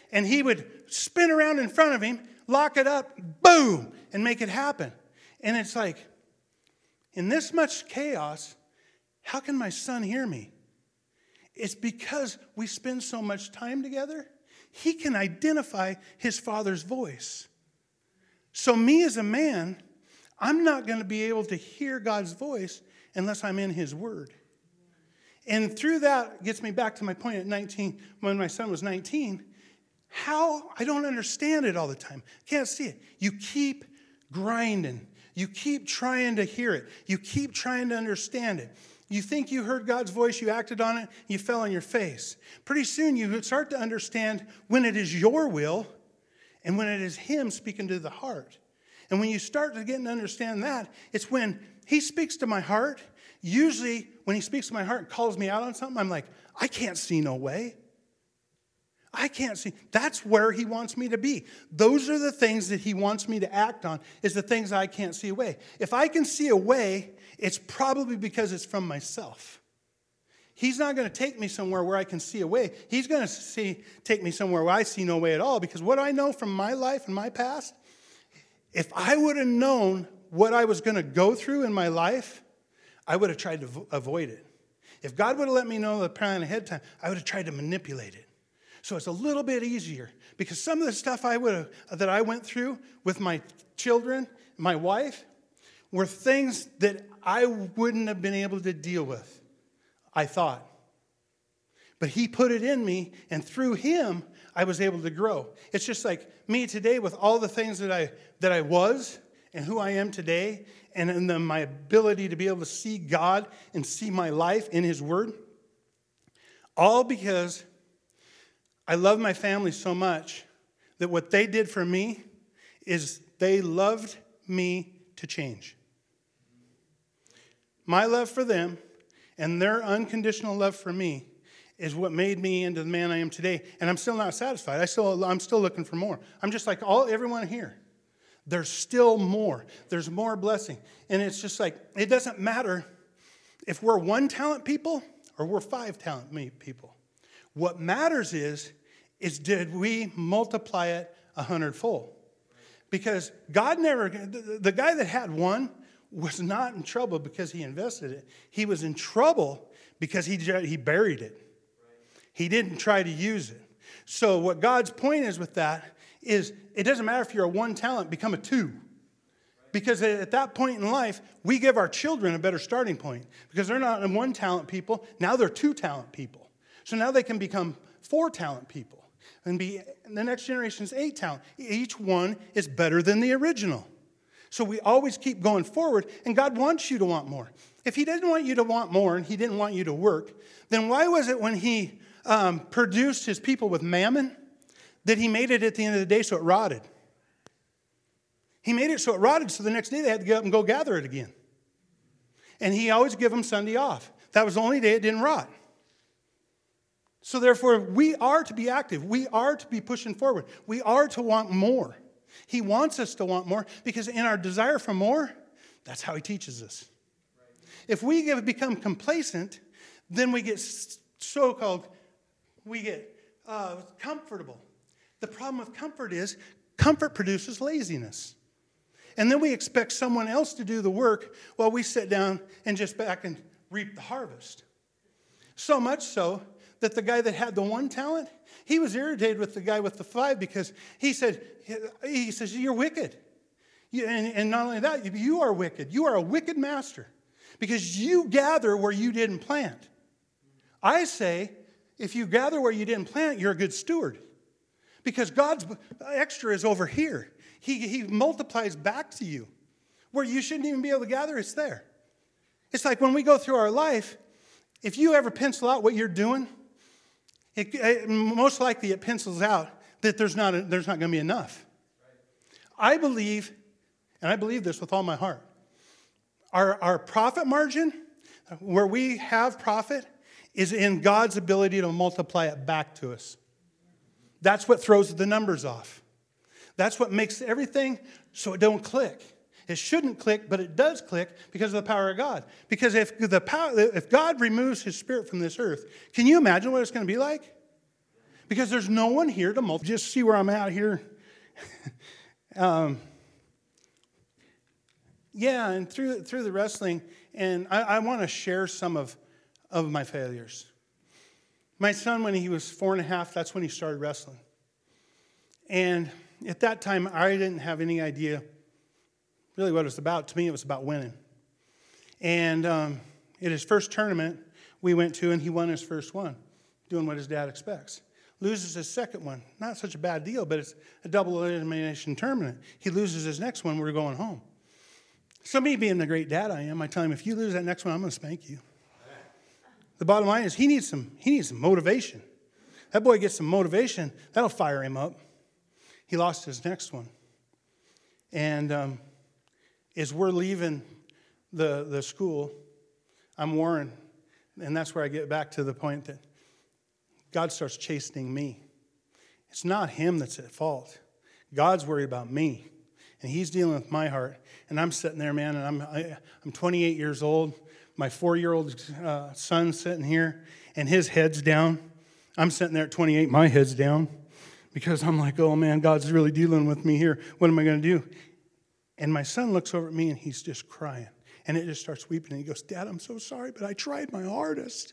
and he would spin around in front of him, lock it up, boom, and make it happen. And it's like, in this much chaos, how can my son hear me? It's because we spend so much time together, he can identify his father's voice. So me as a man, I'm not going to be able to hear God's voice unless I'm in his word. And through that gets me back to my point at nineteen, when my son was nineteen, how I don't understand it all the time. Can't see it. You keep grinding. You keep trying to hear it. You keep trying to understand it. You think you heard God's voice, you acted on it, you fell on your face. Pretty soon you start to understand when it is your will and when it is him speaking to the heart. And when you start to get to understand that, it's when he speaks to my heart. Usually when he speaks to my heart and calls me out on something, I'm like, I can't see no way. I can't see. That's where he wants me to be. Those are the things that he wants me to act on, is the things I can't see a way. If I can see a way, it's probably because it's from myself. He's not going to take me somewhere where I can see a way. He's going to see, take me somewhere where I see no way at all, because what I know from my life and my past, if I would have known what I was going to go through in my life, I would have tried to vo- avoid it. If God would have let me know the plan ahead of time, I would have tried to manipulate it. So it's a little bit easier, because some of the stuff I would have, that I went through with my children, my wife, were things that I wouldn't have been able to deal with, I thought. But he put it in me, and through him, I was able to grow. It's just like me today with all the things that I that I was and who I am today, and in the, my ability to be able to see God and see my life in his word, all because I love my family so much that what they did for me is they loved me to change. My love for them and their unconditional love for me is what made me into the man I am today. And I'm still not satisfied. I still, I'm still looking for more. I'm just like all everyone here. There's still more. There's more blessing. And it's just like, it doesn't matter if we're one talent people or we're five talent people. What matters is, is did we multiply it a hundredfold? Because God never, the, the guy that had one was not in trouble because he invested it. He was in trouble because he, he buried it. He didn't try to use it. So what God's point is with that is it doesn't matter if you're a one talent, become a two. Because at that point in life, we give our children a better starting point. Because they're not one talent people, now they're two talent people. So now they can become four talent people. And be the next generation's eight talent. Each one is better than the original. So we always keep going forward, and God wants you to want more. If he didn't want you to want more and he didn't want you to work, then why was it when he um, produced his people with mammon that he made it at the end of the day so it rotted? He made it so it rotted, so the next day they had to get up and go gather it again. And he always gave them Sunday off. That was the only day it didn't rot. So therefore, we are to be active. We are to be pushing forward. We are to want more. He wants us to want more because in our desire for more, that's how he teaches us. Right. If we get, become complacent, then we get so-called, we get uh, comfortable. The problem with comfort is comfort produces laziness. And then we expect someone else to do the work while we sit down and just back and reap the harvest. So much so that the guy that had the one talent, he was irritated with the guy with the five because he said, he says, you're wicked. And, and not only that, you are wicked. You are a wicked master because you gather where you didn't plant. I say, if you gather where you didn't plant, you're a good steward because God's extra is over here. He, he multiplies back to you. Where you shouldn't even be able to gather, it's there. It's like when we go through our life, if you ever pencil out what you're doing, It, it, most likely it pencils out that there's not, a, there's not going to be enough. Right. I believe, and I believe this with all my heart, our, our profit margin, where we have profit, is in God's ability to multiply it back to us. That's what throws the numbers off. That's what makes everything so it don't click. It shouldn't click, but it does click because of the power of God. Because if the power, if God removes his spirit from this earth, can you imagine what it's going to be like? Because there's no one here to multiply. Just see where I'm at here. um, yeah, and through through the wrestling, and I, I want to share some of, of my failures. My son, when he was four and a half, that's when he started wrestling. And at that time, I didn't have any idea really what it was about. To me, it was about winning. And um, at his first tournament we went to, and he won his first one, doing what his dad expects. Loses his second one. Not such a bad deal, but it's a double elimination tournament. He loses his next one, we're going home. So me being the great dad I am, I tell him, if you lose that next one, I'm going to spank you. The bottom line is he needs some, he needs some motivation. That boy gets some motivation, that'll fire him up. He lost his next one. And um, as we're leaving the, the school, I'm worried. And that's where I get back to the point that God starts chastening me. It's not him that's at fault. God's worried about me. And he's dealing with my heart. And I'm sitting there, man, and I'm I, I'm twenty-eight years old. My four-year-old uh, son's sitting here, and his head's down. I'm sitting there at twenty-eight, my head's down. Because I'm like, oh, man, God's really dealing with me here. What am I going to do? And my son looks over at me, and he's just crying. And it just starts weeping. And he goes, Dad, I'm so sorry, but I tried my hardest.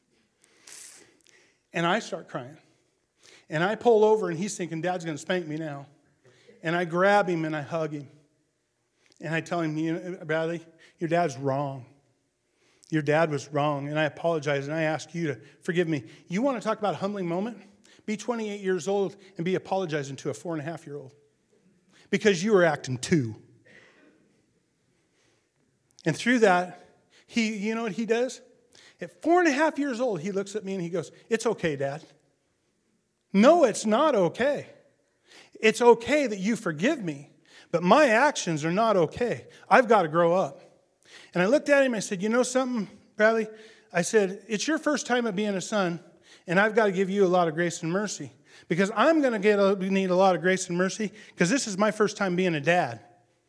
And I start crying. And I pull over, and he's thinking, Dad's going to spank me now. And I grab him, and I hug him. And I tell him, you know, Bradley, your dad's wrong. Your dad was wrong, and I apologize, and I ask you to forgive me. You want to talk about a humbling moment? Be twenty-eight years old and be apologizing to a four-and-a-half-year-old because you were acting two. And through that, he, you know what he does? At four and a half years old, he looks at me and he goes, it's okay, Dad. No, it's not okay. It's okay that you forgive me, but my actions are not okay. I've got to grow up. And I looked at him and I said, you know something, Bradley? I said, it's your first time at being a son, and I've got to give you a lot of grace and mercy because I'm going to get a, need a lot of grace and mercy because this is my first time being a dad.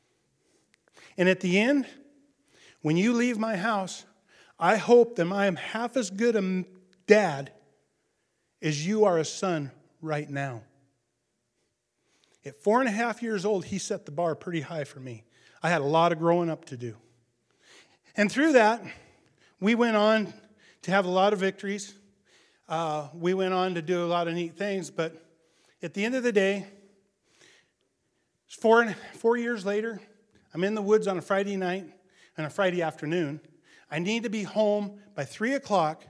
And at the end, when you leave my house, I hope that I am half as good a dad as you are a son right now. At four and a half years old, he set the bar pretty high for me. I had a lot of growing up to do. And through that, we went on to have a lot of victories. Uh, we went on to do a lot of neat things. But at the end of the day, four, four years later, I'm in the woods on a Friday night and a Friday afternoon. I need to be home by three o'clock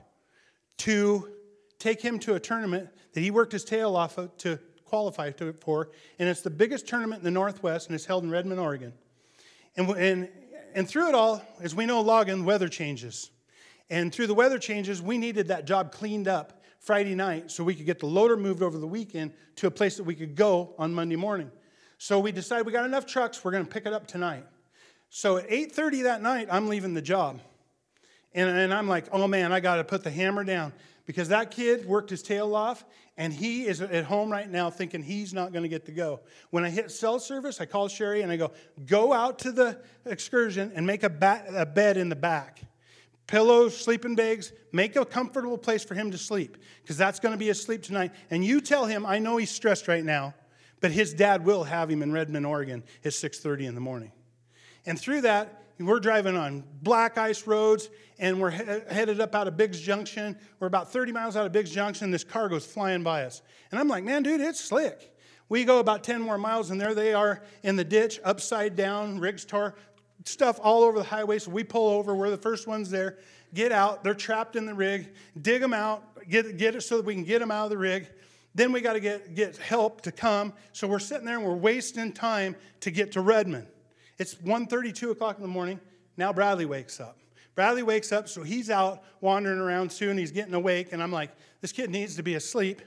to take him to a tournament that he worked his tail off of to qualify to, for. And it's the biggest tournament in the Northwest, and it's held in Redmond, Oregon. And, and, and through it all, as we know, Logan, weather changes. And through the weather changes, we needed that job cleaned up Friday night so we could get the loader moved over the weekend to a place that we could go on Monday morning. So we decided we got enough trucks, we're going to pick it up tonight. So at eight thirty that night, I'm leaving the job. And, and I'm like, oh man, I got to put the hammer down. Because that kid worked his tail off, and he is at home right now thinking he's not going to get to go. When I hit cell service, I call Sherry, and I go, go out to the excursion and make a, ba- a bed in the back. Pillows, sleeping bags, make a comfortable place for him to sleep, because that's going to be his sleep tonight. And you tell him, I know he's stressed right now, but his dad will have him in Redmond, Oregon at six thirty in the morning. And through that, we're driving on black ice roads, and we're he- headed up out of Biggs Junction. We're about thirty miles out of Biggs Junction. This car goes flying by us. And I'm like, man, dude, it's slick. We go about ten more miles, and there they are in the ditch, upside down, rigs tore, stuff all over the highway. So we pull over. We're the first ones there. Get out. They're trapped in the rig. Dig them out. Get, get it so that we can get them out of the rig. Then we got to get, get help to come. So we're sitting there, and we're wasting time to get to Redmond. It's one thirty, two o'clock in the morning. Now Bradley wakes up. Bradley wakes up, so he's out wandering around soon. He's getting awake, and I'm like, this kid needs to be asleep.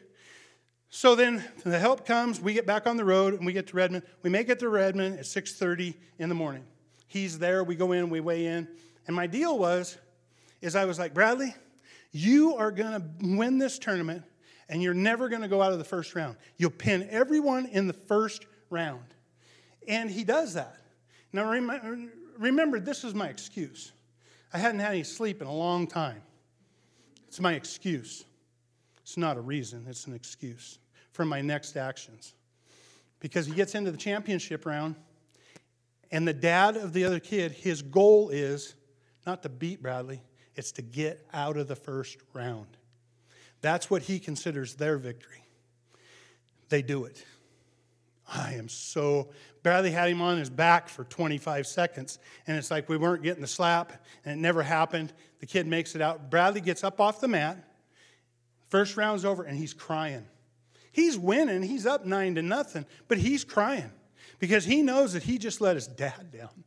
So then the help comes. We get back on the road, and we get to Redmond. We make it to Redmond at six thirty in the morning. He's there. We go in. We weigh in. And my deal was, is I was like, Bradley, you are going to win this tournament, and you're never going to go out of the first round. You'll pin everyone in the first round. And he does that. Now, remember, this is my excuse. I hadn't had any sleep in a long time. It's my excuse. It's not a reason, it's an excuse for my next actions. Because he gets into the championship round, and the dad of the other kid, his goal is not to beat Bradley, it's to get out of the first round. That's what he considers their victory. They do it. I am so... Bradley had him on his back for twenty-five seconds, and it's like we weren't getting the slap, and it never happened. The kid makes it out. Bradley gets up off the mat. First round's over, and he's crying. He's winning. He's up nine to nothing, but he's crying because he knows that he just let his dad down.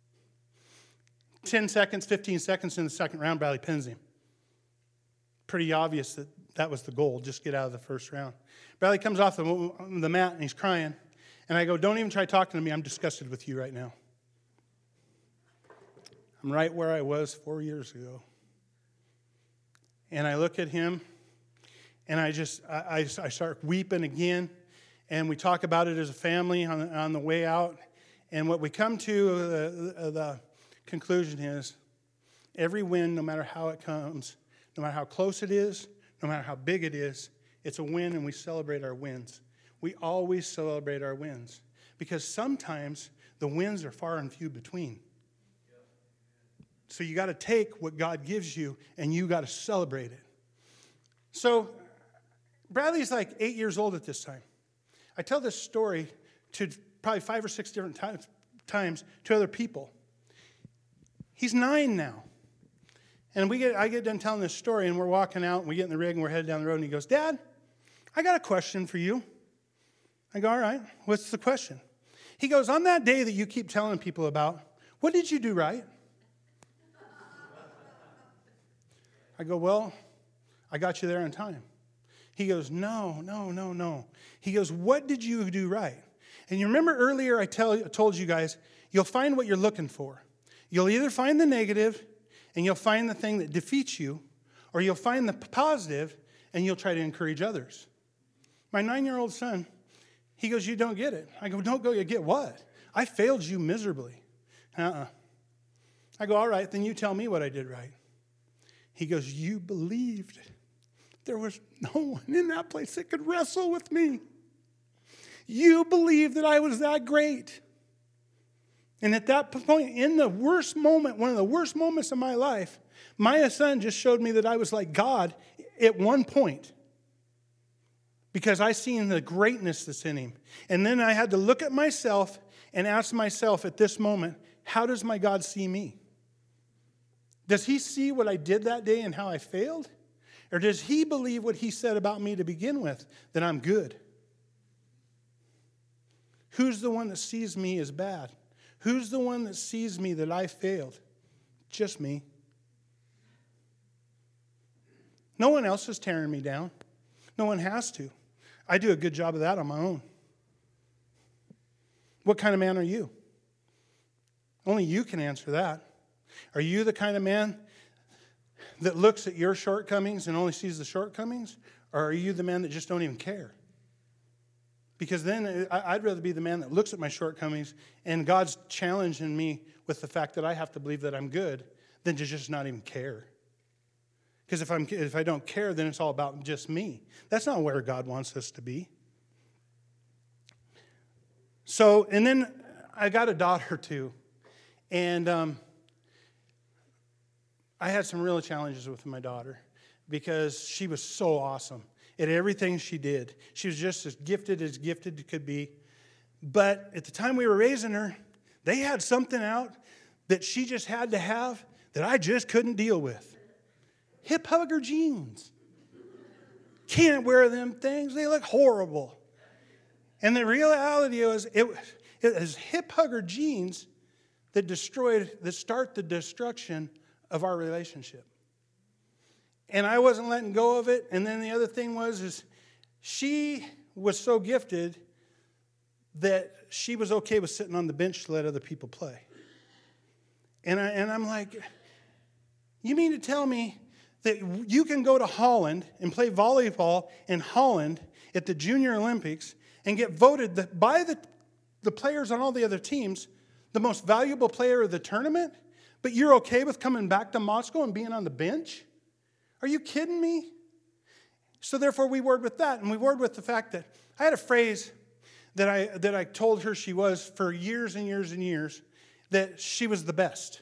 ten seconds, fifteen seconds in the second round, Bradley pins him. Pretty obvious that that was the goal, just get out of the first round. Bradley comes off the, the mat, and he's crying. And I go, don't even try talking to me. I'm disgusted with you right now. I'm right where I was four years ago. And I look at him, and I just, I, I, I start weeping again. And we talk about it as a family on, on the way out. And what we come to, the, the, the conclusion is, every win, no matter how it comes, no matter how close it is, no matter how big it is, it's a win, and we celebrate our wins. We always celebrate our wins because sometimes the wins are far and few between. So you got to take what God gives you and you got to celebrate it. So Bradley's like eight years old at this time. I tell this story to probably five or six different times, times to other people. He's nine now. And we get, I get done telling this story, and we're walking out, and we get in the rig, and we're headed down the road, and he goes, Dad, I got a question for you. I go, all right, what's the question? He goes, on that day that you keep telling people about, what did you do right? I go, well, I got you there in time. He goes, no, no, no, no. He goes, what did you do right? And you remember earlier I tell, told you guys, you'll find what you're looking for. You'll either find the negative, and you'll find the thing that defeats you, or you'll find the positive, and you'll try to encourage others. My nine-year-old son, he goes, you don't get it. I go, don't go, you get what? I failed you miserably. Uh-uh. I go, all right, then you tell me what I did right. He goes, you believed. There was no one in that place that could wrestle with me. You believed that I was that great. And at that point, in the worst moment, one of the worst moments of my life, my son just showed me that I was like God at one point. Because I seen the greatness that's in him. And then I had to look at myself and ask myself at this moment, how does my God see me? Does he see what I did that day and how I failed? Or does he believe what he said about me to begin with, that I'm good? Who's the one that sees me as bad? Who's the one that sees me that I failed? Just me. No one else is tearing me down. No one has to. I do a good job of that on my own. What kind of man are you? Only you can answer that. Are you the kind of man that looks at your shortcomings and only sees the shortcomings? Or are you the man that just don't even care? Because then I'd rather be the man that looks at my shortcomings and God's challenging me with the fact that I have to believe that I'm good than to just not even care. Because if I'm if I don't care, then it's all about just me. That's not where God wants us to be. So, and then I got a daughter too. And um, I had some real challenges with my daughter because she was so awesome at everything she did. She was just as gifted as gifted could be. But at the time we were raising her, they had something out that she just had to have that I just couldn't deal with. Hip hugger jeans. Can't wear them things. They look horrible. And the reality was, it, it was hip hugger jeans that destroyed, that start the destruction of our relationship. And I wasn't letting go of it. And then the other thing was, is she was so gifted that she was okay with sitting on the bench to let other people play. And, I, and I'm like, you mean to tell me that you can go to Holland and play volleyball in Holland at the Junior Olympics and get voted the, by the, the players on all the other teams the most valuable player of the tournament, but you're okay with coming back to Moscow and being on the bench? Are you kidding me? So therefore, we warred with that, and we warred with the fact that I had a phrase that I that I told her she was for years and years and years, that she was the best.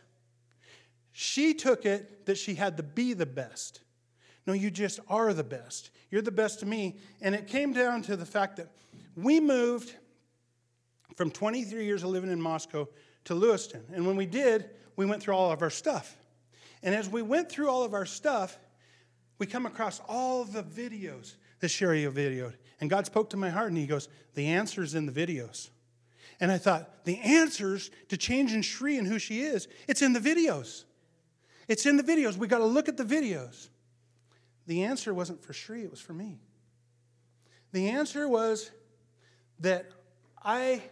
She took it that she had to be the best. No, you just are the best. You're the best to me. And it came down to the fact that we moved from twenty-three years of living in Moscow to Lewiston. And when we did, we went through all of our stuff. And as we went through all of our stuff, we come across all the videos that Sherry videoed. And God spoke to my heart, and he goes, the answer's in the videos. And I thought, the answers to changing Sherry and who she is, it's in the videos. It's in the videos. We got to look at the videos. The answer wasn't for Sherry, it was for me. The answer was that I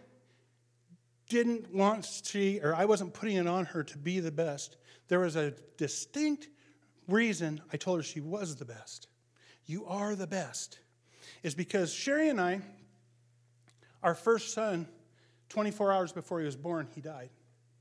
didn't want Sherry, or I wasn't putting it on her to be the best. There was a distinct reason I told her she was the best. You are the best. Is because Sherry and I, our first son, twenty-four hours before he was born, he died.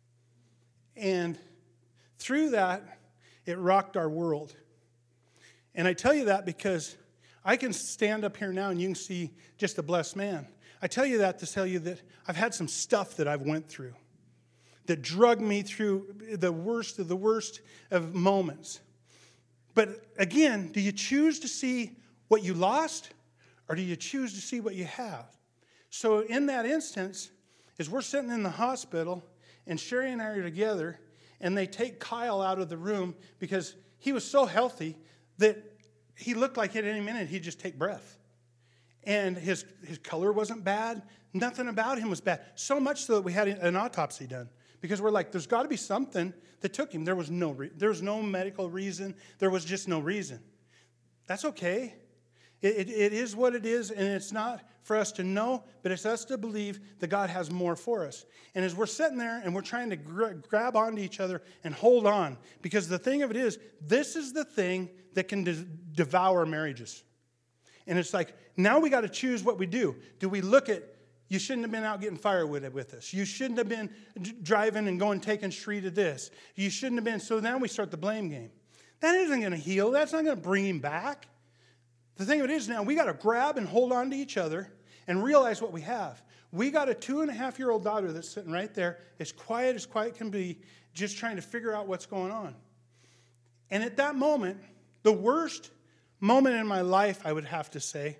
And through that, it rocked our world. And I tell you that because I can stand up here now and you can see just a blessed man. I tell you that to tell you that I've had some stuff that I've went through that drug me through the worst of the worst of moments. But again, do you choose to see what you lost, or do you choose to see what you have? So in that instance, as we're sitting in the hospital, and Sherry and I are together, and they take Kyle out of the room because he was so healthy that he looked like at any minute he'd just take breath. And his, his color wasn't bad. Nothing about him was bad. So much so that we had an autopsy done. Because we're like, there's got to be something that took him. There was no re- there was no medical reason. There was just no reason. That's okay. It, it, it is what it is, and it's not for us to know, but it's us to believe that God has more for us. And as we're sitting there and we're trying to gra- grab onto each other and hold on, because the thing of it is, this is the thing that can de- devour marriages. And it's like, now we got to choose what we do. Do we look at, you shouldn't have been out getting firewood with us. You shouldn't have been d- driving and going taking street to this. You shouldn't have been. So now we start the blame game. That isn't going to heal. That's not going to bring him back. The thing of it is now, we got to grab and hold on to each other and realize what we have. We got a two and a half year old daughter that's sitting right there, as quiet as quiet can be, just trying to figure out what's going on. And at that moment, the worst moment in my life, I would have to say,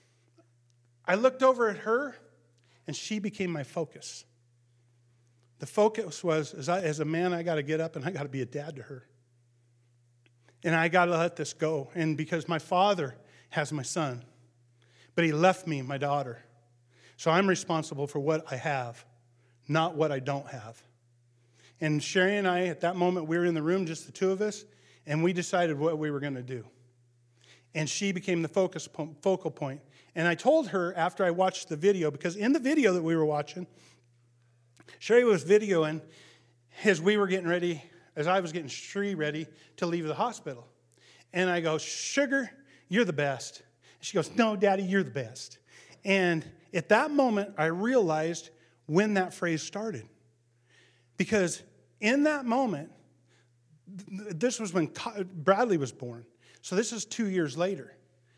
I looked over at her, and she became my focus. The focus was, as, I, as a man, I got to get up and I got to be a dad to her. And I got to let this go. And because my father has my son, but he left me my daughter. So I'm responsible for what I have, not what I don't have. And Sherry and I, at that moment, we were in the room, just the two of us, and we decided what we were going to do. And she became the focus po- focal point. And I told her after I watched the video, because in the video that we were watching, Sherry was videoing as we were getting ready, as I was getting Sherry ready to leave the hospital. And I go, Sugar, you're the best. She goes, no, Daddy, you're the best. And at that moment, I realized when that phrase started. Because in that moment, this was when Bradley was born. So this is two years later.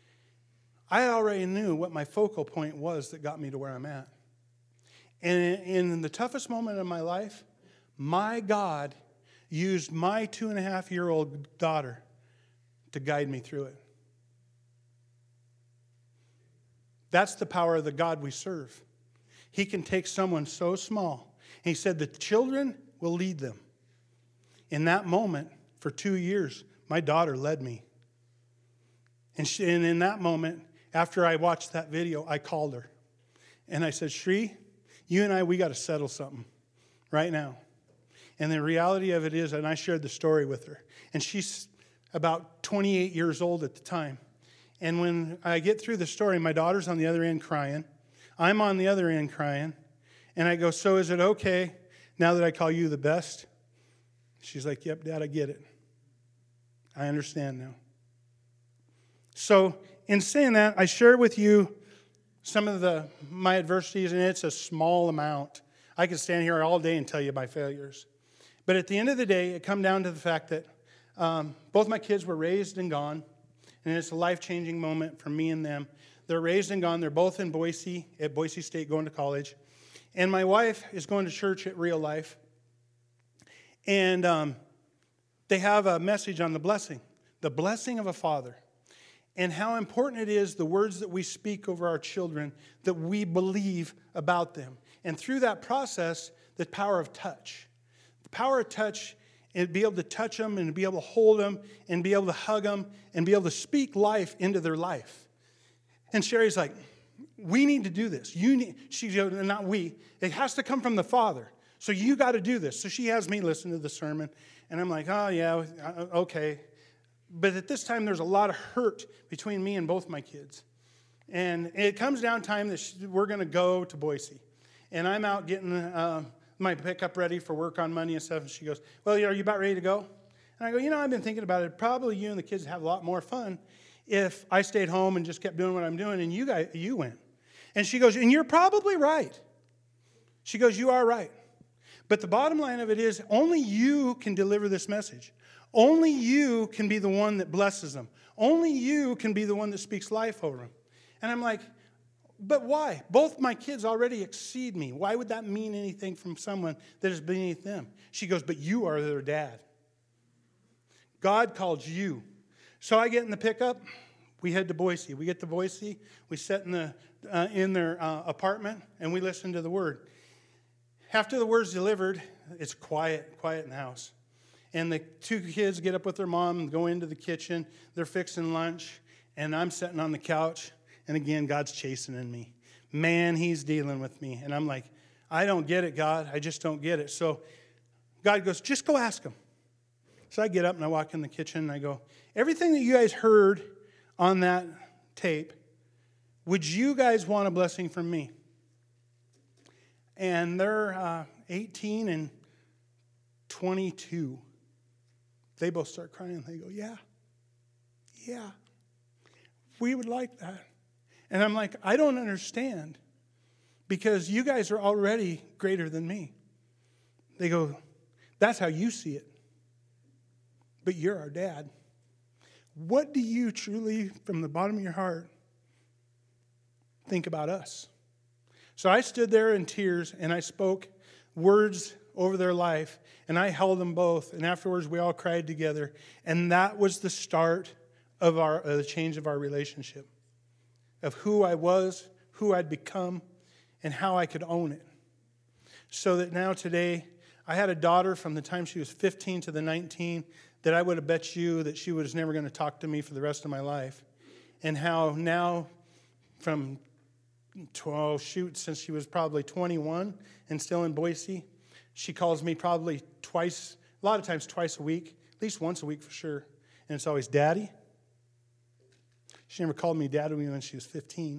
I already knew what my focal point was that got me to where I'm at. And in the toughest moment of my life, my God used my two and a half year old daughter to guide me through it. That's the power of the God we serve. He can take someone so small. And he said, the children will lead them. In that moment, for two years, my daughter led me. And, she, and in that moment, after I watched that video, I called her. And I said, Shree, you and I, we got to settle something right now. And the reality of it is, and I shared the story with her. And she's about twenty-eight years old at the time. And when I get through the story, my daughter's on the other end crying. I'm on the other end crying. And I go, so is it okay now that I call you the best? She's like, yep, Dad, I get it. I understand now. So in saying that, I share with you some of the my adversities, and it's a small amount. I could stand here all day and tell you my failures. But at the end of the day, it come down to the fact that um, both my kids were raised and gone. and it's a life-changing moment for me and them. They're raised and gone. They're both in Boise, at Boise State, going to college. And my wife is going to church at Real Life. And um, they have a message on the blessing, the blessing of a father, and how important it is, the words that we speak over our children, that we believe about them. And through that process, the power of touch. The power of touch, and be able to touch them and be able to hold them and be able to hug them and be able to speak life into their life. And Sherry's like, we need to do this. You need, she goes, not we. It has to come from the Father. So you got to do this. So she has me listen to the sermon. And I'm like, oh, yeah, okay. But at this time, there's a lot of hurt between me and both my kids. And it comes down time that she, we're going to go to Boise. And I'm out getting uh, my pickup ready for work on Monday and stuff. And she goes, well, are you about ready to go? And I go, you know, I've been thinking about it. Probably you and the kids have a lot more fun if I stayed home and just kept doing what I'm doing and you guys, you went. And she goes, and you're probably right. She goes, you are right. But the bottom line of it is only you can deliver this message. Only you can be the one that blesses them. Only you can be the one that speaks life over them. And I'm like, but why? Both my kids already exceed me. Why would that mean anything from someone that is beneath them? She goes, but you are their dad. God called you. So I get in the pickup. We head to Boise. We get to Boise. We sit in, the, uh, in their uh, apartment, and we listen to the word. After the word's delivered, it's quiet, quiet in the house. And the two kids get up with their mom and go into the kitchen. They're fixing lunch, and I'm sitting on the couch. And again, God's chastening me. Man, he's dealing with me. And I'm like, I don't get it, God. I just don't get it. So God goes, just go ask him. So I get up and I walk in the kitchen and I go, everything that you guys heard on that tape, would you guys want a blessing from me? And they're uh, eighteen and twenty-two. They both start crying. They go, yeah, yeah, we would like that. And I'm like, I don't understand because you guys are already greater than me. They go, that's how you see it. But you're our dad. What do you truly, from the bottom of your heart, think about us? So I stood there in tears, and I spoke words over their life, and I held them both, and afterwards we all cried together, and that was the start of our uh, the change of our relationship, of who I was, who I'd become, and how I could own it. So that now today, I had a daughter from the time she was fifteen to the nineteen that I would have bet you that she was never going to talk to me for the rest of my life, and how now from twelve, shoot, since she was probably twenty-one and still in Boise, she calls me probably twice, a lot of times twice a week, at least once a week for sure. And it's always, Daddy. She never called me Daddy when she was fifteen.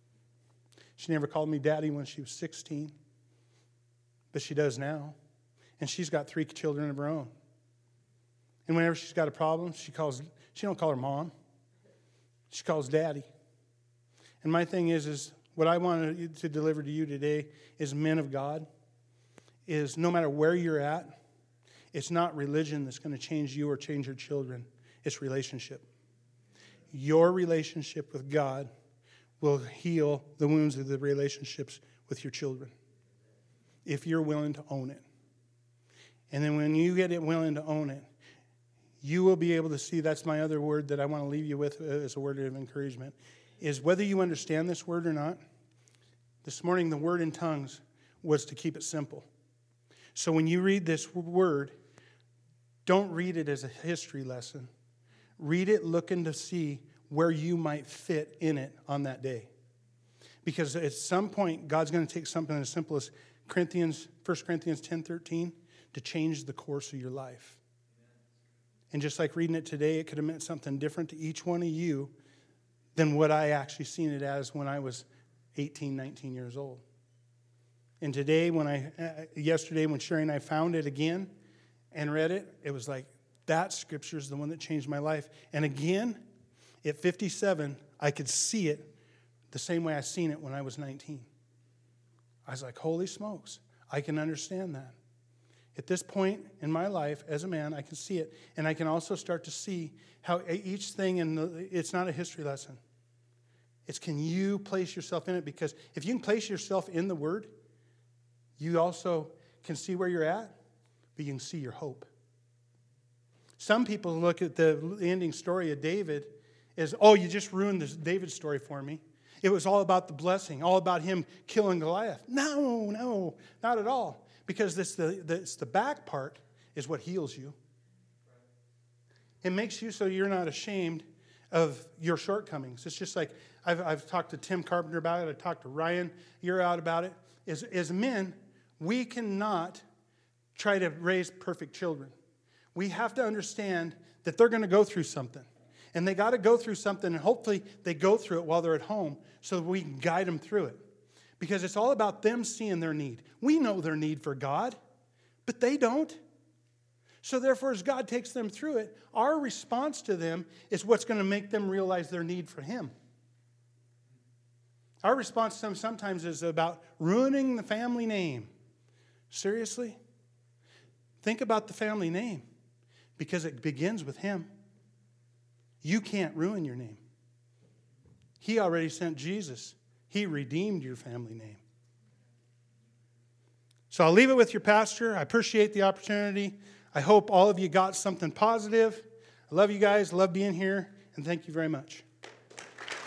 She never called me Daddy when she was sixteen. But she does now. And she's got three children of her own. And whenever she's got a problem, she calls, she don't call her mom. She calls Daddy. And my thing is, is what I wanted to deliver to you today is men of God, is no matter where you're at, it's not religion that's going to change you or change your children. It's relationship. Your relationship with God will heal the wounds of the relationships with your children if you're willing to own it. And then when you get it willing to own it, you will be able to see, that's my other word that I want to leave you with as a word of encouragement, is whether you understand this word or not. This morning, the word in tongues was to keep it simple. So when you read this word, don't read it as a history lesson. Read it looking to see where you might fit in it on that day. Because at some point, God's going to take something as simple as Corinthians, First Corinthians ten thirteen to change the course of your life. And just like reading it today, it could have meant something different to each one of you than what I actually seen it as when I was eighteen, nineteen years old. And today, when I, uh, yesterday when Sherry and I found it again and read it, it was like, that scripture is the one that changed my life. And again, at fifty-seven, I could see it the same way I seen it when I was nineteen. I was like, holy smokes, I can understand that. At this point in my life as a man, I can see it. And I can also start to see how each thing, in the, it's not a history lesson. It's can you place yourself in it? Because if you can place yourself in the Word, you also can see where you're at, but you can see your hope. Some people look at the ending story of David as, oh, you just ruined this David story for me. It was all about the blessing, all about him killing Goliath. No, no, not at all. Because this, the, this, the back part is what heals you. It makes you so you're not ashamed of your shortcomings. It's just like I've, I've talked to Tim Carpenter about it. I talked to Ryan. You're out about it. As, as men, we cannot try to raise perfect children. We have to understand that they're going to go through something. And they got to go through something, and hopefully they go through it while they're at home so that we can guide them through it. Because it's all about them seeing their need. We know their need for God, but they don't. So therefore, as God takes them through it, our response to them is what's going to make them realize their need for Him. Our response to them sometimes is about ruining the family name. Seriously? Think about the family name, because it begins with Him. You can't ruin your name. He already sent Jesus. He redeemed your family name. So I'll leave it with your pastor. I appreciate the opportunity. I hope all of you got something positive. I love you guys. I love being here. And thank you very much.